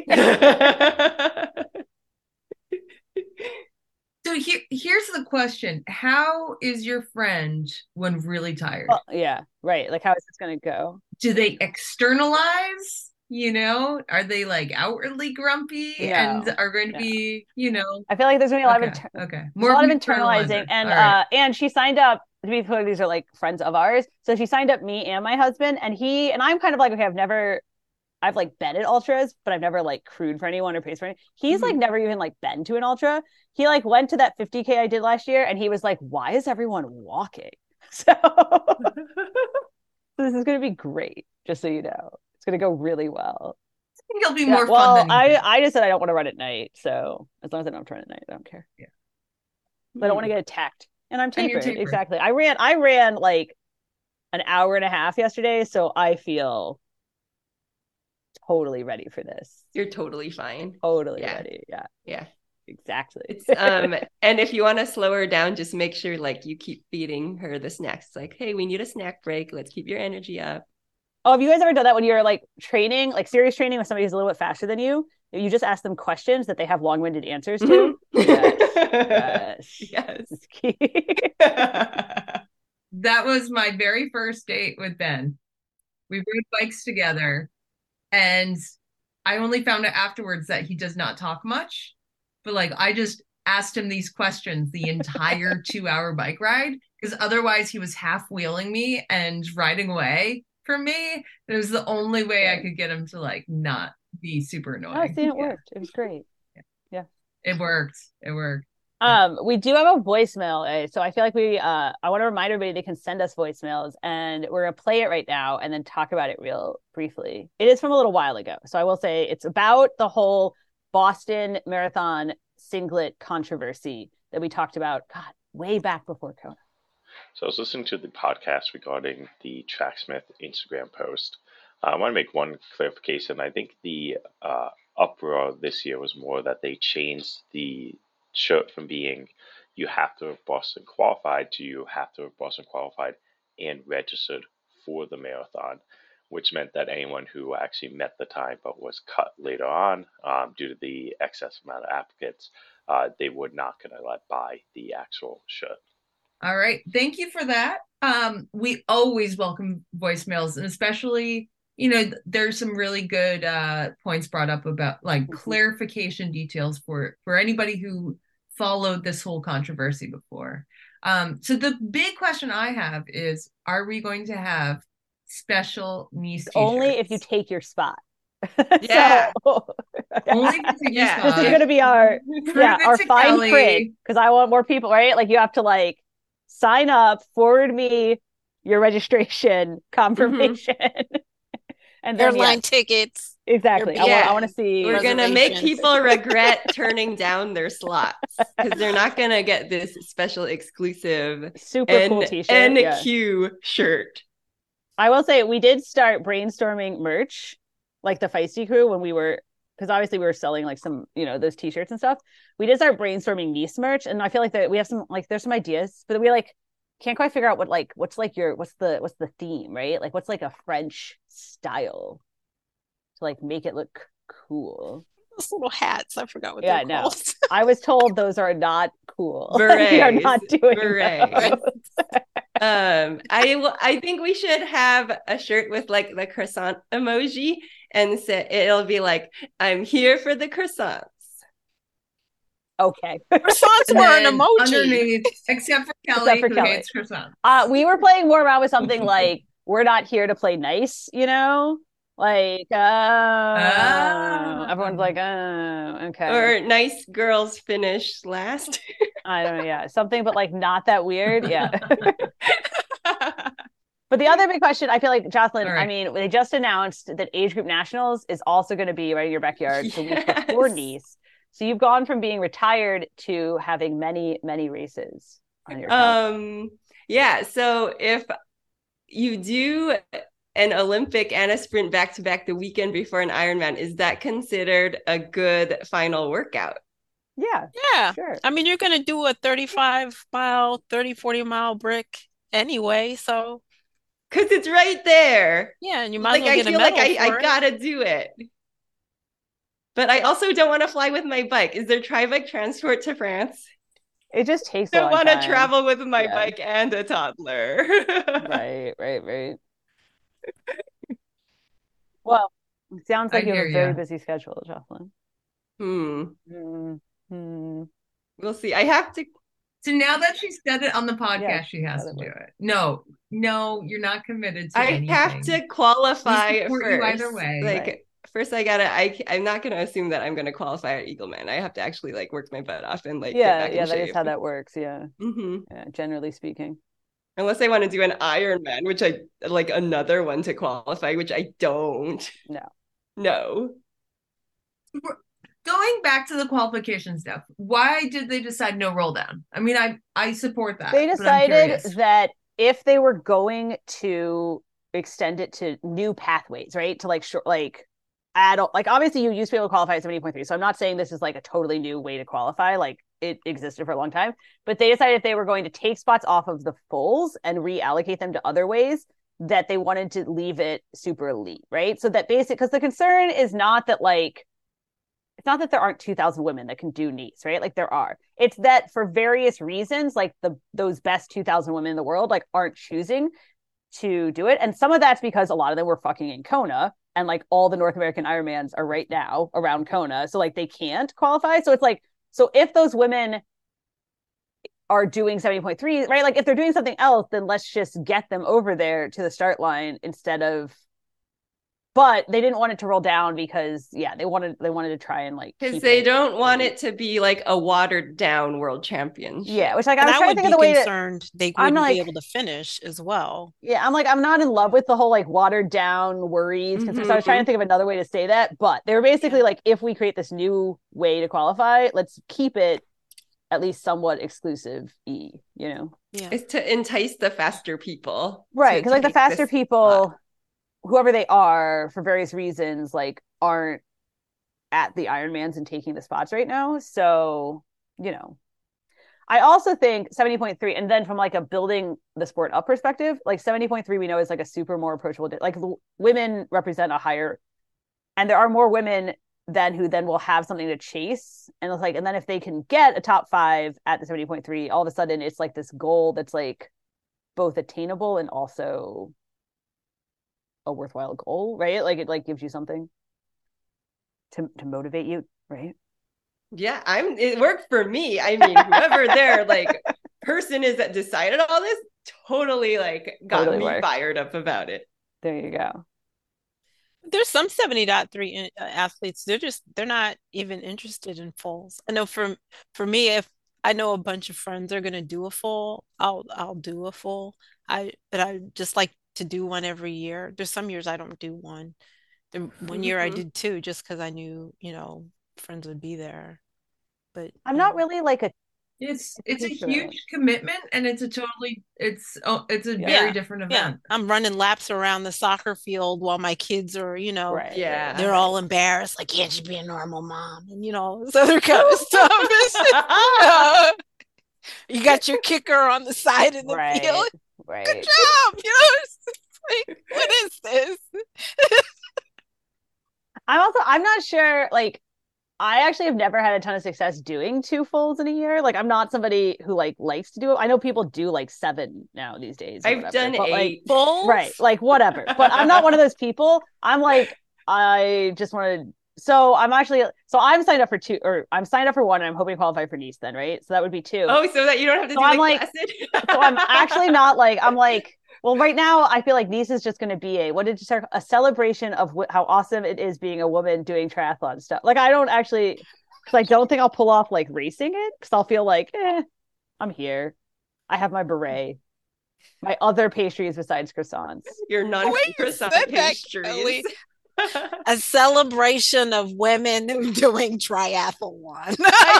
So here, here's the question: how is your friend when really tired? Well, yeah, right. Like how is this gonna go? Do they externalize? You know, are they like outwardly grumpy No, and are going to no. be, you know, I feel like there's gonna be a lot okay, of inter- okay, a lot of of internalizing, and All right. uh, and she signed up. To be clear, these are like friends of ours. So she signed up me and my husband, and he and I'm kind of like, okay, I've never, I've like been at ultras, but I've never like crewed for anyone or paced for anyone. He's like never even like been to an ultra. He like went to that fifty K I did last year, and he was like, why is everyone walking? So, so this is gonna be great. Just so you know, it's gonna go really well. I think it'll be Yeah, more well, fun than you I think. I just said I don't want to run at night, so as long as I don't run at night, I don't care. Yeah. But I don't want to get attacked, and I'm And you're tapered. tapered. Exactly. I ran I ran like an hour and a half yesterday, so I feel totally ready for this. You're totally fine. Totally Yeah. ready. Yeah. Yeah. Exactly. It's um and if you want to slow her down, just make sure like you keep feeding her the snacks. It's like, hey, we need a snack break. Let's keep your energy up. Oh, have you guys ever done that when you're like training, like serious training with somebody who's a little bit faster than you? You just ask them questions that they have long-winded answers to. Yes. Yes. Yes. It's key. That was my very first date with Ben. We rode bikes together, and I only found out afterwards that he does not talk much. But like, I just asked him these questions the entire two-hour bike ride, because otherwise he was half wheeling me and riding away from me. It was the only way I could get him to like not be super annoying. Oh, I see, it Yeah. worked. It was great. Yeah. It worked. It worked. Um, we do have a voicemail, eh, so I feel like we uh I want to remind everybody they can send us voicemails, and we're gonna play it right now and then talk about it real briefly. It is from a little while ago, so I will say it's about the whole Boston Marathon singlet controversy that we talked about, God, way back before Kona. So I was listening to the podcast regarding the Tracksmith Instagram post. Uh, I want to make one clarification. I think the uh, uproar this year was more that they changed the shirt from being you have to have Boston qualified to you have to have Boston qualified and registered for the marathon, which meant that anyone who actually met the time but was cut later on um, due to the excess amount of applicants, uh, they were not going to let buy the actual shirt. All right. Thank you for that. Um, we always welcome voicemails, and especially, you know, there's some really good uh, points brought up about like mm-hmm. clarification details for, for anybody who followed this whole controversy before. Um, so the big question I have is, are we going to have special niece t-shirts? Only if you take your spot. Yeah. So, only if you take your Yeah. spot. This is going to be our, yeah, our fine Kelly. print, because I want more people, right? Like you have to like sign up, forward me your registration confirmation. Mm-hmm. And then airline yeah, tickets. Exactly. Yeah. I want I want to see. We're going to make people regret turning down their slots because they're not going to get this special exclusive super N- cool t-shirt. N Q yeah. shirt. I will say we did start brainstorming merch, like the Feisty crew, when we were, because obviously we were selling like some, you know, those t-shirts and stuff. We did start brainstorming niece merch, and I feel like that we have some, like, there's some ideas, but we like can't quite figure out what like what's like your what's the what's the theme, right? Like what's like a French style to like make it look cool. Those little hats, I forgot what Yeah, they're no. called. I was told those are not cool. Berets. We are not doing Berets. those. um, I will. I think we should have a shirt with like the croissant emoji, and so it'll be like, "I'm here for the croissants." Okay. Croissants were an emoji. Underneath, except for Kelly, Except for who Kelly. hates croissants. Uh, we were playing more around with something like, we're not here to play nice, you know? Like, uh, Oh. everyone's like, oh, okay. Or nice girls finish last. I don't know, yeah. Something, but like not that weird. Yeah. But the other big question, I feel like, Jocelyn, Right. I mean, they just announced that Age Group Nationals is also going to be right in your backyard the week Yes. before Nice. So you've gone from being retired to having many, many races on your calendar. Um, yeah. So if you do an Olympic and a sprint back to back the weekend before an Ironman, is that considered a good final workout? Yeah, Yeah. sure. I mean, you're going to do a thirty-five mile, thirty, forty mile brick anyway. So, Because it's right there. yeah, and you might Like, as well I get a feel like medal I, for I it. gotta do it. But I also don't want to fly with my bike. Is there tri-bike transport to France? It just takes I a don't long want to time. travel with my Yeah. bike and a toddler. Right, right, right. Well, it sounds like I you have hear a very ya. busy schedule, Jocelyn. Hmm. Mm, mm. We'll see. I have to. So now that she said it on the podcast, Yeah, she has that to do works. it. No, no, you're not committed to I anything. have to qualify We support you first. either way. Like Right. first, I gotta. I I'm not gonna assume that I'm gonna qualify at Eagleman. I have to actually like work my butt off and like get Yeah, back yeah, in that shape. is how that works. Yeah, hmm yeah, generally speaking. Unless I want to do an Ironman, which I like another one to qualify, which I don't. No. No. Going back to the qualification stuff, why did they decide no roll down? I mean, I I support that. They but I'm decided curious. that if they were going to extend it to new pathways, right? To like short, like add like obviously you used to be able to qualify at seventy point three. So I'm not saying this is like a totally new way to qualify. Like it existed for a long time, but they decided if they were going to take spots off of the fulls and reallocate them to other ways, that they wanted to leave it super elite, right? So that basic, because the concern is not that like, it's not that there aren't two thousand women that can do Nice, right? Like there are. It's that for various reasons, like the those best two thousand women in the world like aren't choosing to do it. And some of that's because a lot of them were fucking in Kona, and like all the North American Ironmans are right now around Kona. So like they can't qualify. So it's like, so if those women are doing seventy point three, right? Like if they're doing something else, then let's just get them over there to the start line instead of, but they didn't want it to roll down because yeah, they wanted, they wanted to try and like, because they it. don't want it to be like a watered down world championship. Yeah. Which like, I And was I trying to would think be of the way concerned to, they I'm wouldn't like, be able to finish as well. Yeah. I'm like, I'm not in love with the whole like watered down worries. Mm-hmm. So I was trying to think of another way to say that, but they were basically like, if we create this new way to qualify, let's keep it at least somewhat exclusive e, you know? Yeah. It's to entice the faster people. Right. Because like the faster people, spot. whoever they are for various reasons, like aren't at the Ironmans and taking the spots right now. So, you know, I also think seventy point three, and then from like a building the sport up perspective, like seventy point three, we know is like a super more approachable, like women represent a higher, and there are more women then who then will have something to chase. And it's like, and then if they can get a top five at the seventy point three, all of a sudden it's like this goal that's like both attainable and also a worthwhile goal, right? Like it like gives you something to to motivate you, right? Yeah, I'm it worked for me. I mean, whoever their like person is that decided all this totally like got Totally me worked. fired up about it. There you go. There's some seventy point three athletes, they're just they're not even interested in fulls. I know for for me, if I know a bunch of friends are gonna do a full, I'll I'll do a full. I but I just like to do one every year. There's some years I don't do one. The one year I Mhm. did two just because I knew, you know, friends would be there. But I'm you not know, really like a It's it's a Huge for huge commitment, and it's a totally it's oh, it's a Yeah. very different yeah, event. I'm running laps around the soccer field while my kids are, you know, right. Yeah. they're all embarrassed, like, can't you be a normal mom? And you know, this other kind of stuff. It's just, uh, you got your kicker on the side of the Right. field. Right. Good job. You know, it's just like, what is this? I'm also I'm not sure, like I actually have never had a ton of success doing two fulls in a year. Like I'm not somebody who like likes to do it. I know people do like seven now these days. or I've whatever, done but, like, eight. Bulls? right, like whatever. But I'm not one of those people. I'm like, I just want to. So I'm actually, so I'm signed up for two, or I'm signed up for one, and I'm hoping to qualify for Nice then, right? So that would be two. Oh, so that you don't have to So do I'm like, like- Placid? So I'm actually not like, I'm like, well, right now I feel like Nice is just going to be a, what did you start? A celebration of wh- how awesome it is being a woman doing triathlon stuff. Like I don't actually, because I don't think I'll pull off like racing it, because I'll feel like, eh, I'm here. I have my beret. My other pastries besides croissants. Your The way you non-croissant said that, pastries. Kelly. A celebration of women doing triathlon.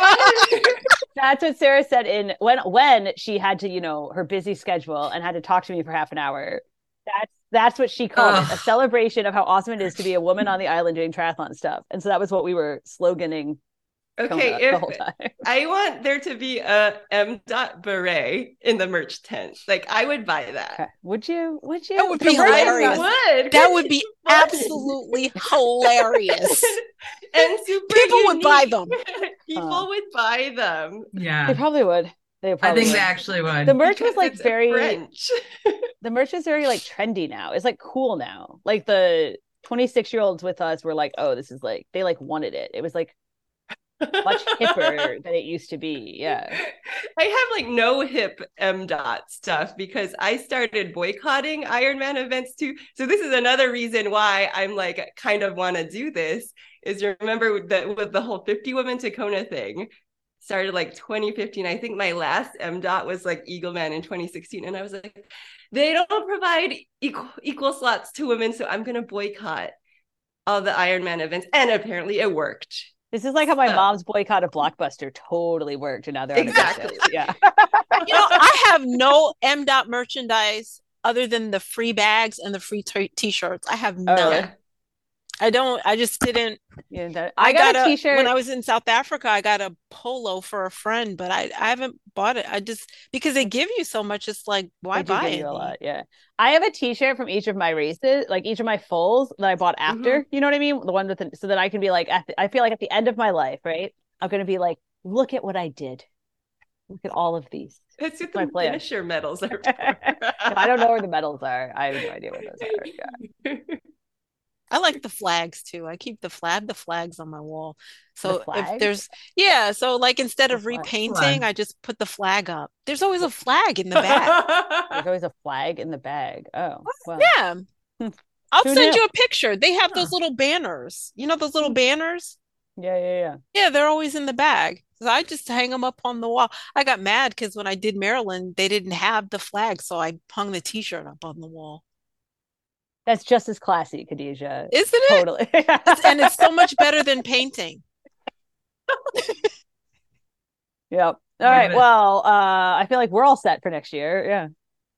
That's what Sarah said in when when she had to, you know, her busy schedule and had to talk to me for half an hour. That's that's what she called it, a Ugh. celebration of how awesome it is to be a woman on the island doing triathlon stuff. And so that was what we were sloganing Kona Okay, the whole if time. I want there to be a M. Dot beret in the merch tent, like I would buy that. Okay. Would you? Would you? That would The be merch is hilarious. not- I would. That would be Fun. absolutely hilarious. and super People would buy unique. them. People Uh. would buy them. They Yeah, probably would. They I probably think would. they actually would. The merch was Because like it's very French. the merch is very like trendy now. It's like cool now. Like the twenty-six year olds with us were like, oh, this is like, they like wanted it. It was like much hipper than it used to be. Yeah. I have like no hip M. Dot stuff because I started boycotting Ironman events too. So this is another reason why I'm like kind of want to do this. Is you remember that with the whole fifty women to Kona thing started like twenty fifteen. I think my last M. Dot was like Eagleman in twenty sixteen, and I was like, they don't provide equal equal slots to women, so I'm gonna boycott all the Ironman events, and apparently it worked. This is like how my So- mom's boycott of Blockbuster totally worked, and now they're on a good Exactly. sale. Yeah. You know, I have no M. Dot merchandise other than the free bags and the free t- t-shirts. I have none. Oh, Yeah. I don't. I just didn't. You know, I, I got, got a a t-shirt. when I was in South Africa, I got a polo for a friend, but I I haven't bought it. I just because they give you so much, it's like why They do buy give you a any? lot, yeah. I have a t-shirt from each of my races, like each of my fulls that I bought after. You know what I mean? The one with the, so that I can be like, at the, I feel like at the end of my life, right? I'm gonna be like, look at what I did. Look at all of these. That's what my the plan. finisher medals are for. No, I don't know where the medals are. I have no idea what those are. Yeah. I like the flags too. I keep the flag the flags on my wall. So if flags? there's yeah, so like instead of The flag. repainting, Flag. I just put the flag up. There's always a flag in the bag. There's always a flag in the bag. Oh, well. Yeah. I'll Who send knew? you a picture. They have those Huh. little banners. You know those little banners? Yeah, yeah, yeah. Yeah, they're always in the bag. So I just hang them up on the wall. I got mad because when I did Maryland, they didn't have the flag, so I hung the t-shirt up on the wall. That's just as classy, Khadijah. Isn't it? Totally. It's- and it's so much better than painting. Yep. All Love right. it. Well, uh, I feel like we're all set for next year. Yeah.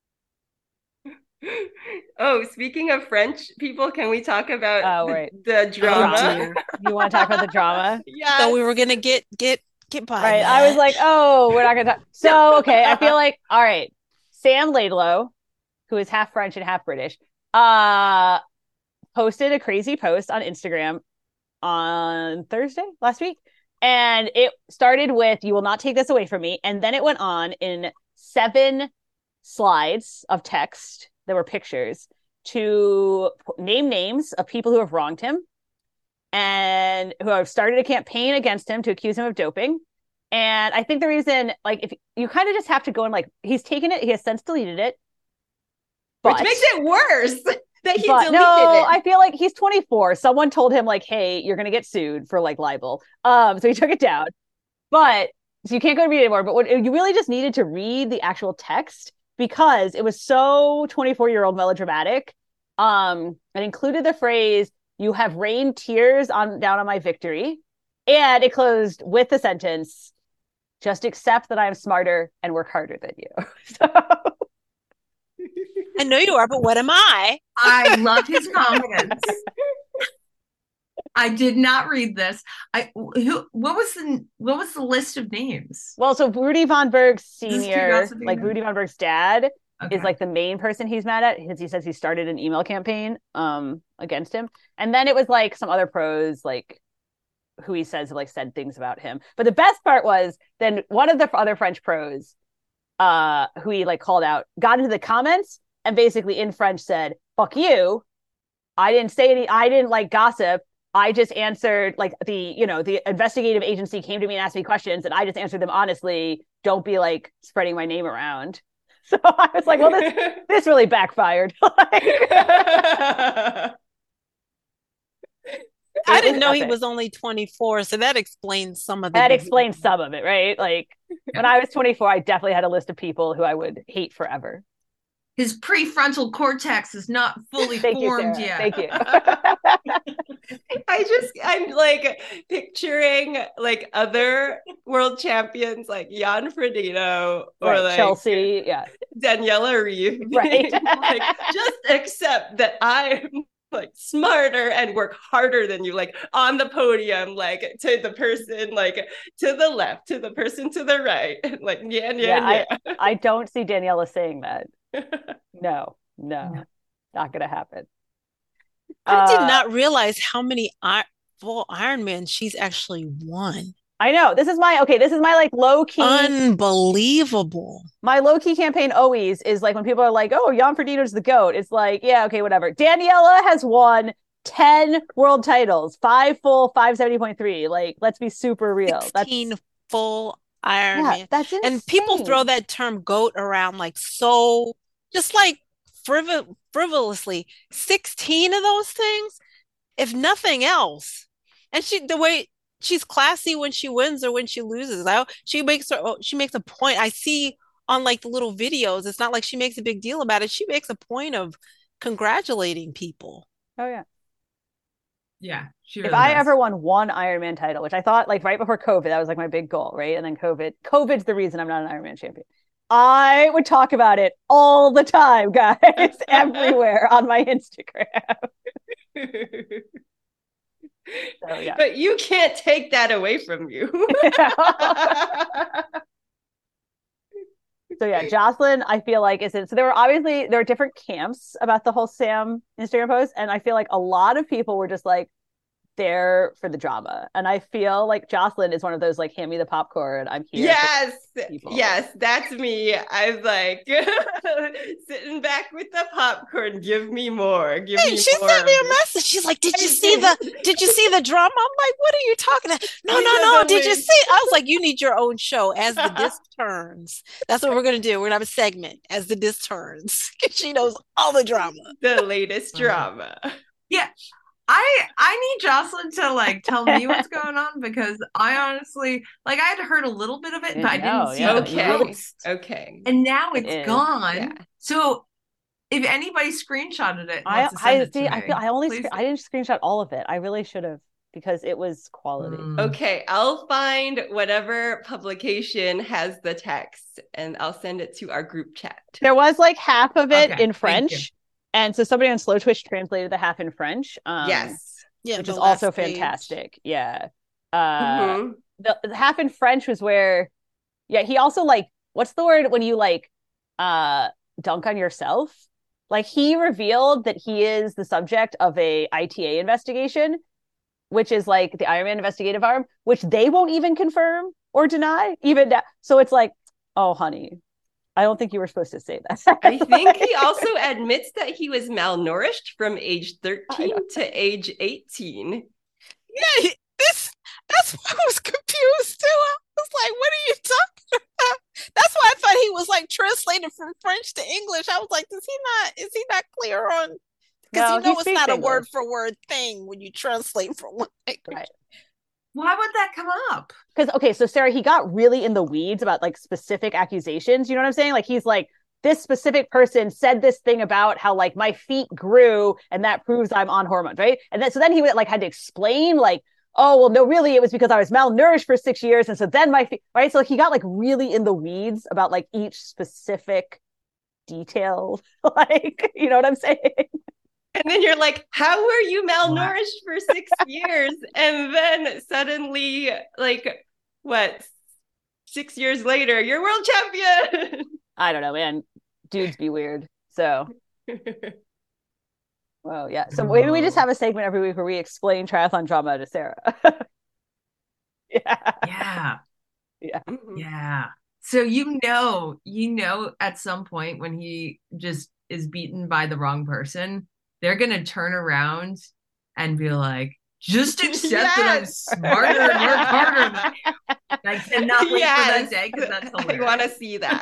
Oh, speaking of French people, can we talk about Oh, the, right. the drama? Oh, dear. You want to talk about the drama? Yes. So we were gonna get get get by Right. I was that. like, oh, we're not gonna talk. So, okay, I feel like, all right, Sam Laidlow, who is half French and half British, uh, posted a crazy post on Instagram on Thursday last week. And it started with, "You will not take this away from me." And then it went on in seven slides of text. There were pictures to name names of people who have wronged him and who have started a campaign against him to accuse him of doping. And I think the reason, like, if you kind of just have to go and like, he's taken it, he has since deleted it. But, Which makes it worse that he but deleted no, it. I feel like he's twenty-four. Someone told him like, "Hey, you're gonna get sued for like libel." Um, so he took it down. But so you can't go to read it anymore. But what you really just needed to read the actual text because it was so twenty-four-year-old melodramatic. Um, it included the phrase, "You have rained tears on down on my victory," and it closed with the sentence, "Just accept that I'm smarter and work harder than you." So I know you are, but what am I? I love his confidence. I did not read this. I who what was the what was the list of names? well, so Rudy Von Berg this Senior, gossiping like now? Rudy Von Berg's dad, Okay. is like the main person he's mad at because he says he started an email campaign um against him. And then it was like some other pros, like who he says have like said things about him. But the best part was then one of the other French pros, uh, who he like called out, got into the comments and basically in French said, "Fuck you. I didn't say any, I didn't like gossip. I just answered like the, you know, the investigative agency came to me and asked me questions and I just answered them honestly. Don't be like spreading my name around." So I was like, well, this this really backfired. I It didn't was know he epic. was only twenty-four, so that explains some of the That explains some of it, right? Like when I was twenty-four, I definitely had a list of people who I would hate forever. His prefrontal cortex is not fully Thank you, formed Sarah. yet. Thank you. I just I'm like picturing like other world champions like Jan Frodeno or Right, like Chelsea, yeah. Daniela Reeve. Right. Like just accept that I'm like smarter and work harder than you, like on the podium, like to the person like to the left, to the person to the right. Like yeah, yeah, Yeah, yeah. I don't see Daniela saying that. No, no, No. not gonna happen. I did Uh, not realize how many I- full Ironman she's actually won. I know. This is my okay, this is my like low key Unbelievable. my low key campaign always is like when people are like, "Oh, Jan Frodeno's the GOAT." It's like, yeah, okay, whatever. Daniela has won ten world titles, five full, five seventy point three. Like, let's be super real. sixteen That's full yeah, Ironman. that's insane. And people throw that term GOAT around like so, just like frivol- frivolously. sixteen of those things, if nothing else. And she, the way she's classy when she wins or when she loses. I, she makes her, she makes a point. I see on like the little videos, it's not like she makes a big deal about it. She makes a point of congratulating people. Oh yeah. Yeah. She If really I does. ever won one Ironman title, which I thought like right before COVID, that was like my big goal, right? And then COVID, COVID's the reason I'm not an Ironman champion. I would talk about it all the time, guys, everywhere on my Instagram. So yeah. But you can't take that away from you. So yeah, Jocelyn, I feel like is it. So there were obviously there were different camps about the whole Sam Instagram post, and I feel like a lot of people were just like there for the drama, and I feel like Jocelyn is one of those like hand me the popcorn, I'm here. Yes, people. yes, that's me. I was like sitting back with the popcorn. Give me more. Give Hey, me she more. sent me of a this. message. She's like, "Did I you see did. the? Did you see the drama?" I'm like, "What are you talking about?" No, I no, know no. the Did you link. see? I was like, "You need your own show as the disc turns." That's what we're gonna do. We're gonna have a segment as the disc turns. She knows all the drama. The latest drama. Yeah. I I need Jocelyn to like tell me what's going on because I honestly like I had heard a little bit of it, but I didn't No, see yeah. the Okay. post. Okay. And now It it's is. gone. Yeah. So if anybody screenshotted it, and I wants to send I it see. to I me, feel I only please scre- I didn't screenshot all of it. I really should have because it was quality. Mm. Okay, I'll find whatever publication has the text and I'll send it to our group chat. There was like half of it Okay, in thank French, you. and so somebody on Slow Twitch translated the half in French. Um, Yes. Yeah, which the is also last page. fantastic. Yeah. Uh, Mhm. the, the half in French was where, yeah, he also like, what's the word when you like uh dunk on yourself? Like he revealed that he is the subject of a I T A investigation, which is like the Iron Man investigative arm, which they won't even confirm or deny even now. So it's like, oh honey, I don't think you were supposed to say that. I think he also admits that he was malnourished from age thirteen to age eighteen. Yeah, he- this. That's why I was confused too. I was like, "What are you talking about?" That's why I thought he was like translated from French to English. I was like, "Does he not? Is he not clear on?" Because No, you know he it's speaks not a English. word for word thing when you translate from one language. Right. Why would that come up? Because okay, so Sarah, he got really in the weeds about like specific accusations. You know what I'm saying? Like he's like, this specific person said this thing about how like my feet grew and that proves I'm on hormones, right? And then so then he went like had to explain like, oh well, no, really, it was because I was malnourished for six years, and so then my feet, right? So he got like really in the weeds about like each specific detail, like you know what I'm saying? And then you're like, how were you malnourished for six years? And then suddenly, like, what, six years later, you're world champion. I don't know, man. Dudes be weird. So, well, yeah. So maybe we just have a segment every week where we explain triathlon drama to Sarah. yeah. Yeah. Yeah. Yeah. So you know, you know, at some point when he just is beaten by the wrong person, they're gonna turn around and be like, just accept that I'm Yes. smarter and work harder than you. I cannot wait Yes. for that day because that's I hilarious. want to see that.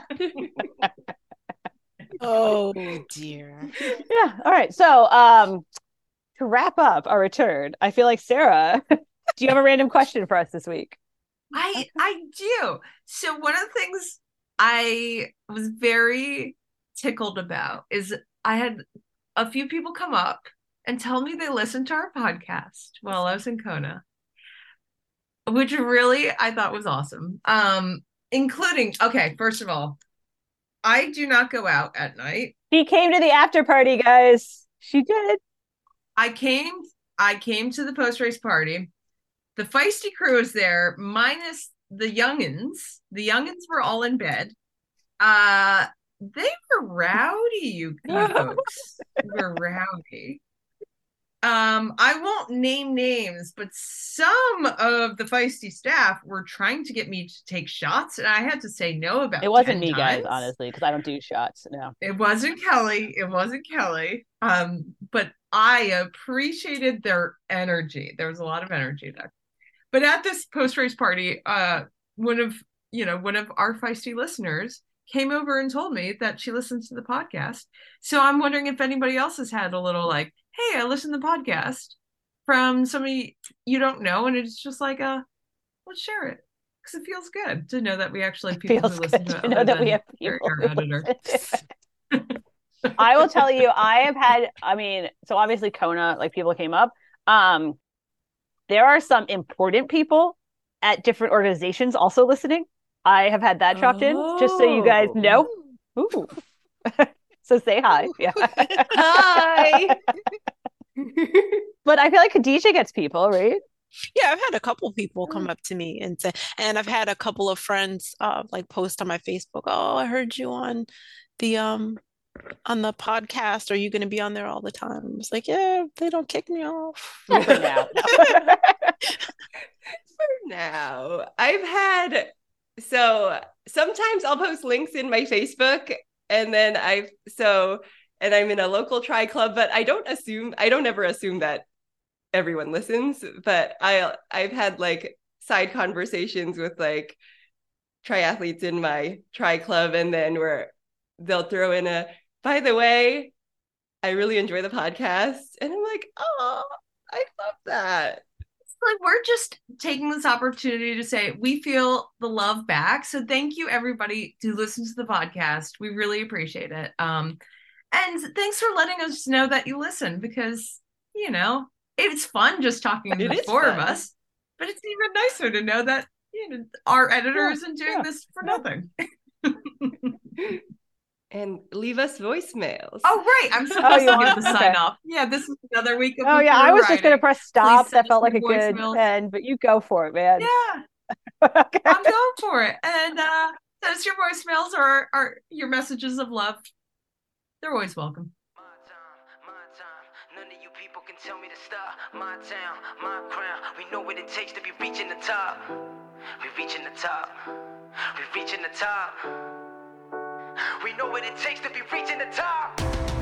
Oh dear. Yeah. All right. So, um, to wrap up our return, I feel like Sarah, do you have a random question for us this week? I I do. So one of the things I was very tickled about is I had a few people come up and tell me they listened to our podcast while I was in Kona, which really I thought was awesome. Um, including, okay, first of all, I do not go out at night. She came to the after party, guys. She did. I came I came to the post-race party. The feisty crew is there, minus the youngins. The youngins were all in bed. Uh they were rowdy, you, you folks. They were rowdy. Um, I won't name names, but some of the feisty staff were trying to get me to take shots, and I had to say no about It wasn't ten me, guys, times. honestly, because I don't do shots. No. It wasn't Kelly. It wasn't Kelly. Um, but I appreciated their energy. There was a lot of energy there. But at this post-race party, uh, one of you know, one of our feisty listeners came over and told me that she listens to the podcast. So I'm wondering if anybody else has had a little like, hey, I listened to the podcast from somebody you don't know, and it's just like, uh, let's share it. Because it feels good to know that we actually have It people feels who listen good to it. to know other that we than have your- people your who editor. listen. I will tell you, I have had, I mean, so obviously Kona, like people came up. Um, there are some important people at different organizations also listening. I have had that dropped in, just so you guys Oh. know. Ooh. So say hi. Yeah. Hi. But I feel like Khadijah gets people, right? Yeah, I've had a couple people come up to me and say, and I've had a couple of friends uh like post on my Facebook, "Oh, I heard you on the um on the podcast. Are you going to be on there all the time?" I was like, "Yeah, they don't kick me off." For now. For now, I've had so sometimes I'll post links in my Facebook, and then I've so and I'm in a local tri club, but I don't assume I don't ever assume that everyone listens, but I I've had like side conversations with like triathletes in my tri club, and then where they'll throw in a, by the way, I really enjoy the podcast, and I'm like, oh, I love that. Like, we're just taking this opportunity to say we feel the love back. So thank you, everybody who listens to the podcast. We really appreciate it. Um, and thanks for letting us know that you listen, because, you know, it's fun just talking to It the is four of fun. us, but it's even nicer to know that, you know, our editor Yeah, isn't doing yeah, this for yeah. nothing. And leave us voicemails. Oh, right. I'm Oh, supposed you to want- give the okay. sign off. Yeah, this is another week of Oh yeah, Before I was just gonna Writing. press stop. Please send That felt us like a your good voicemails. end, but you go for it, man. Yeah, Okay. I'm going for it. And uh, send us your voicemails or, or your messages of love. They're always welcome. My time, my time. None of you people can tell me to stop. My town, my crown. We know what it takes to be reaching the top. We reaching the top. We reaching the top. We know what it takes to be reaching the top.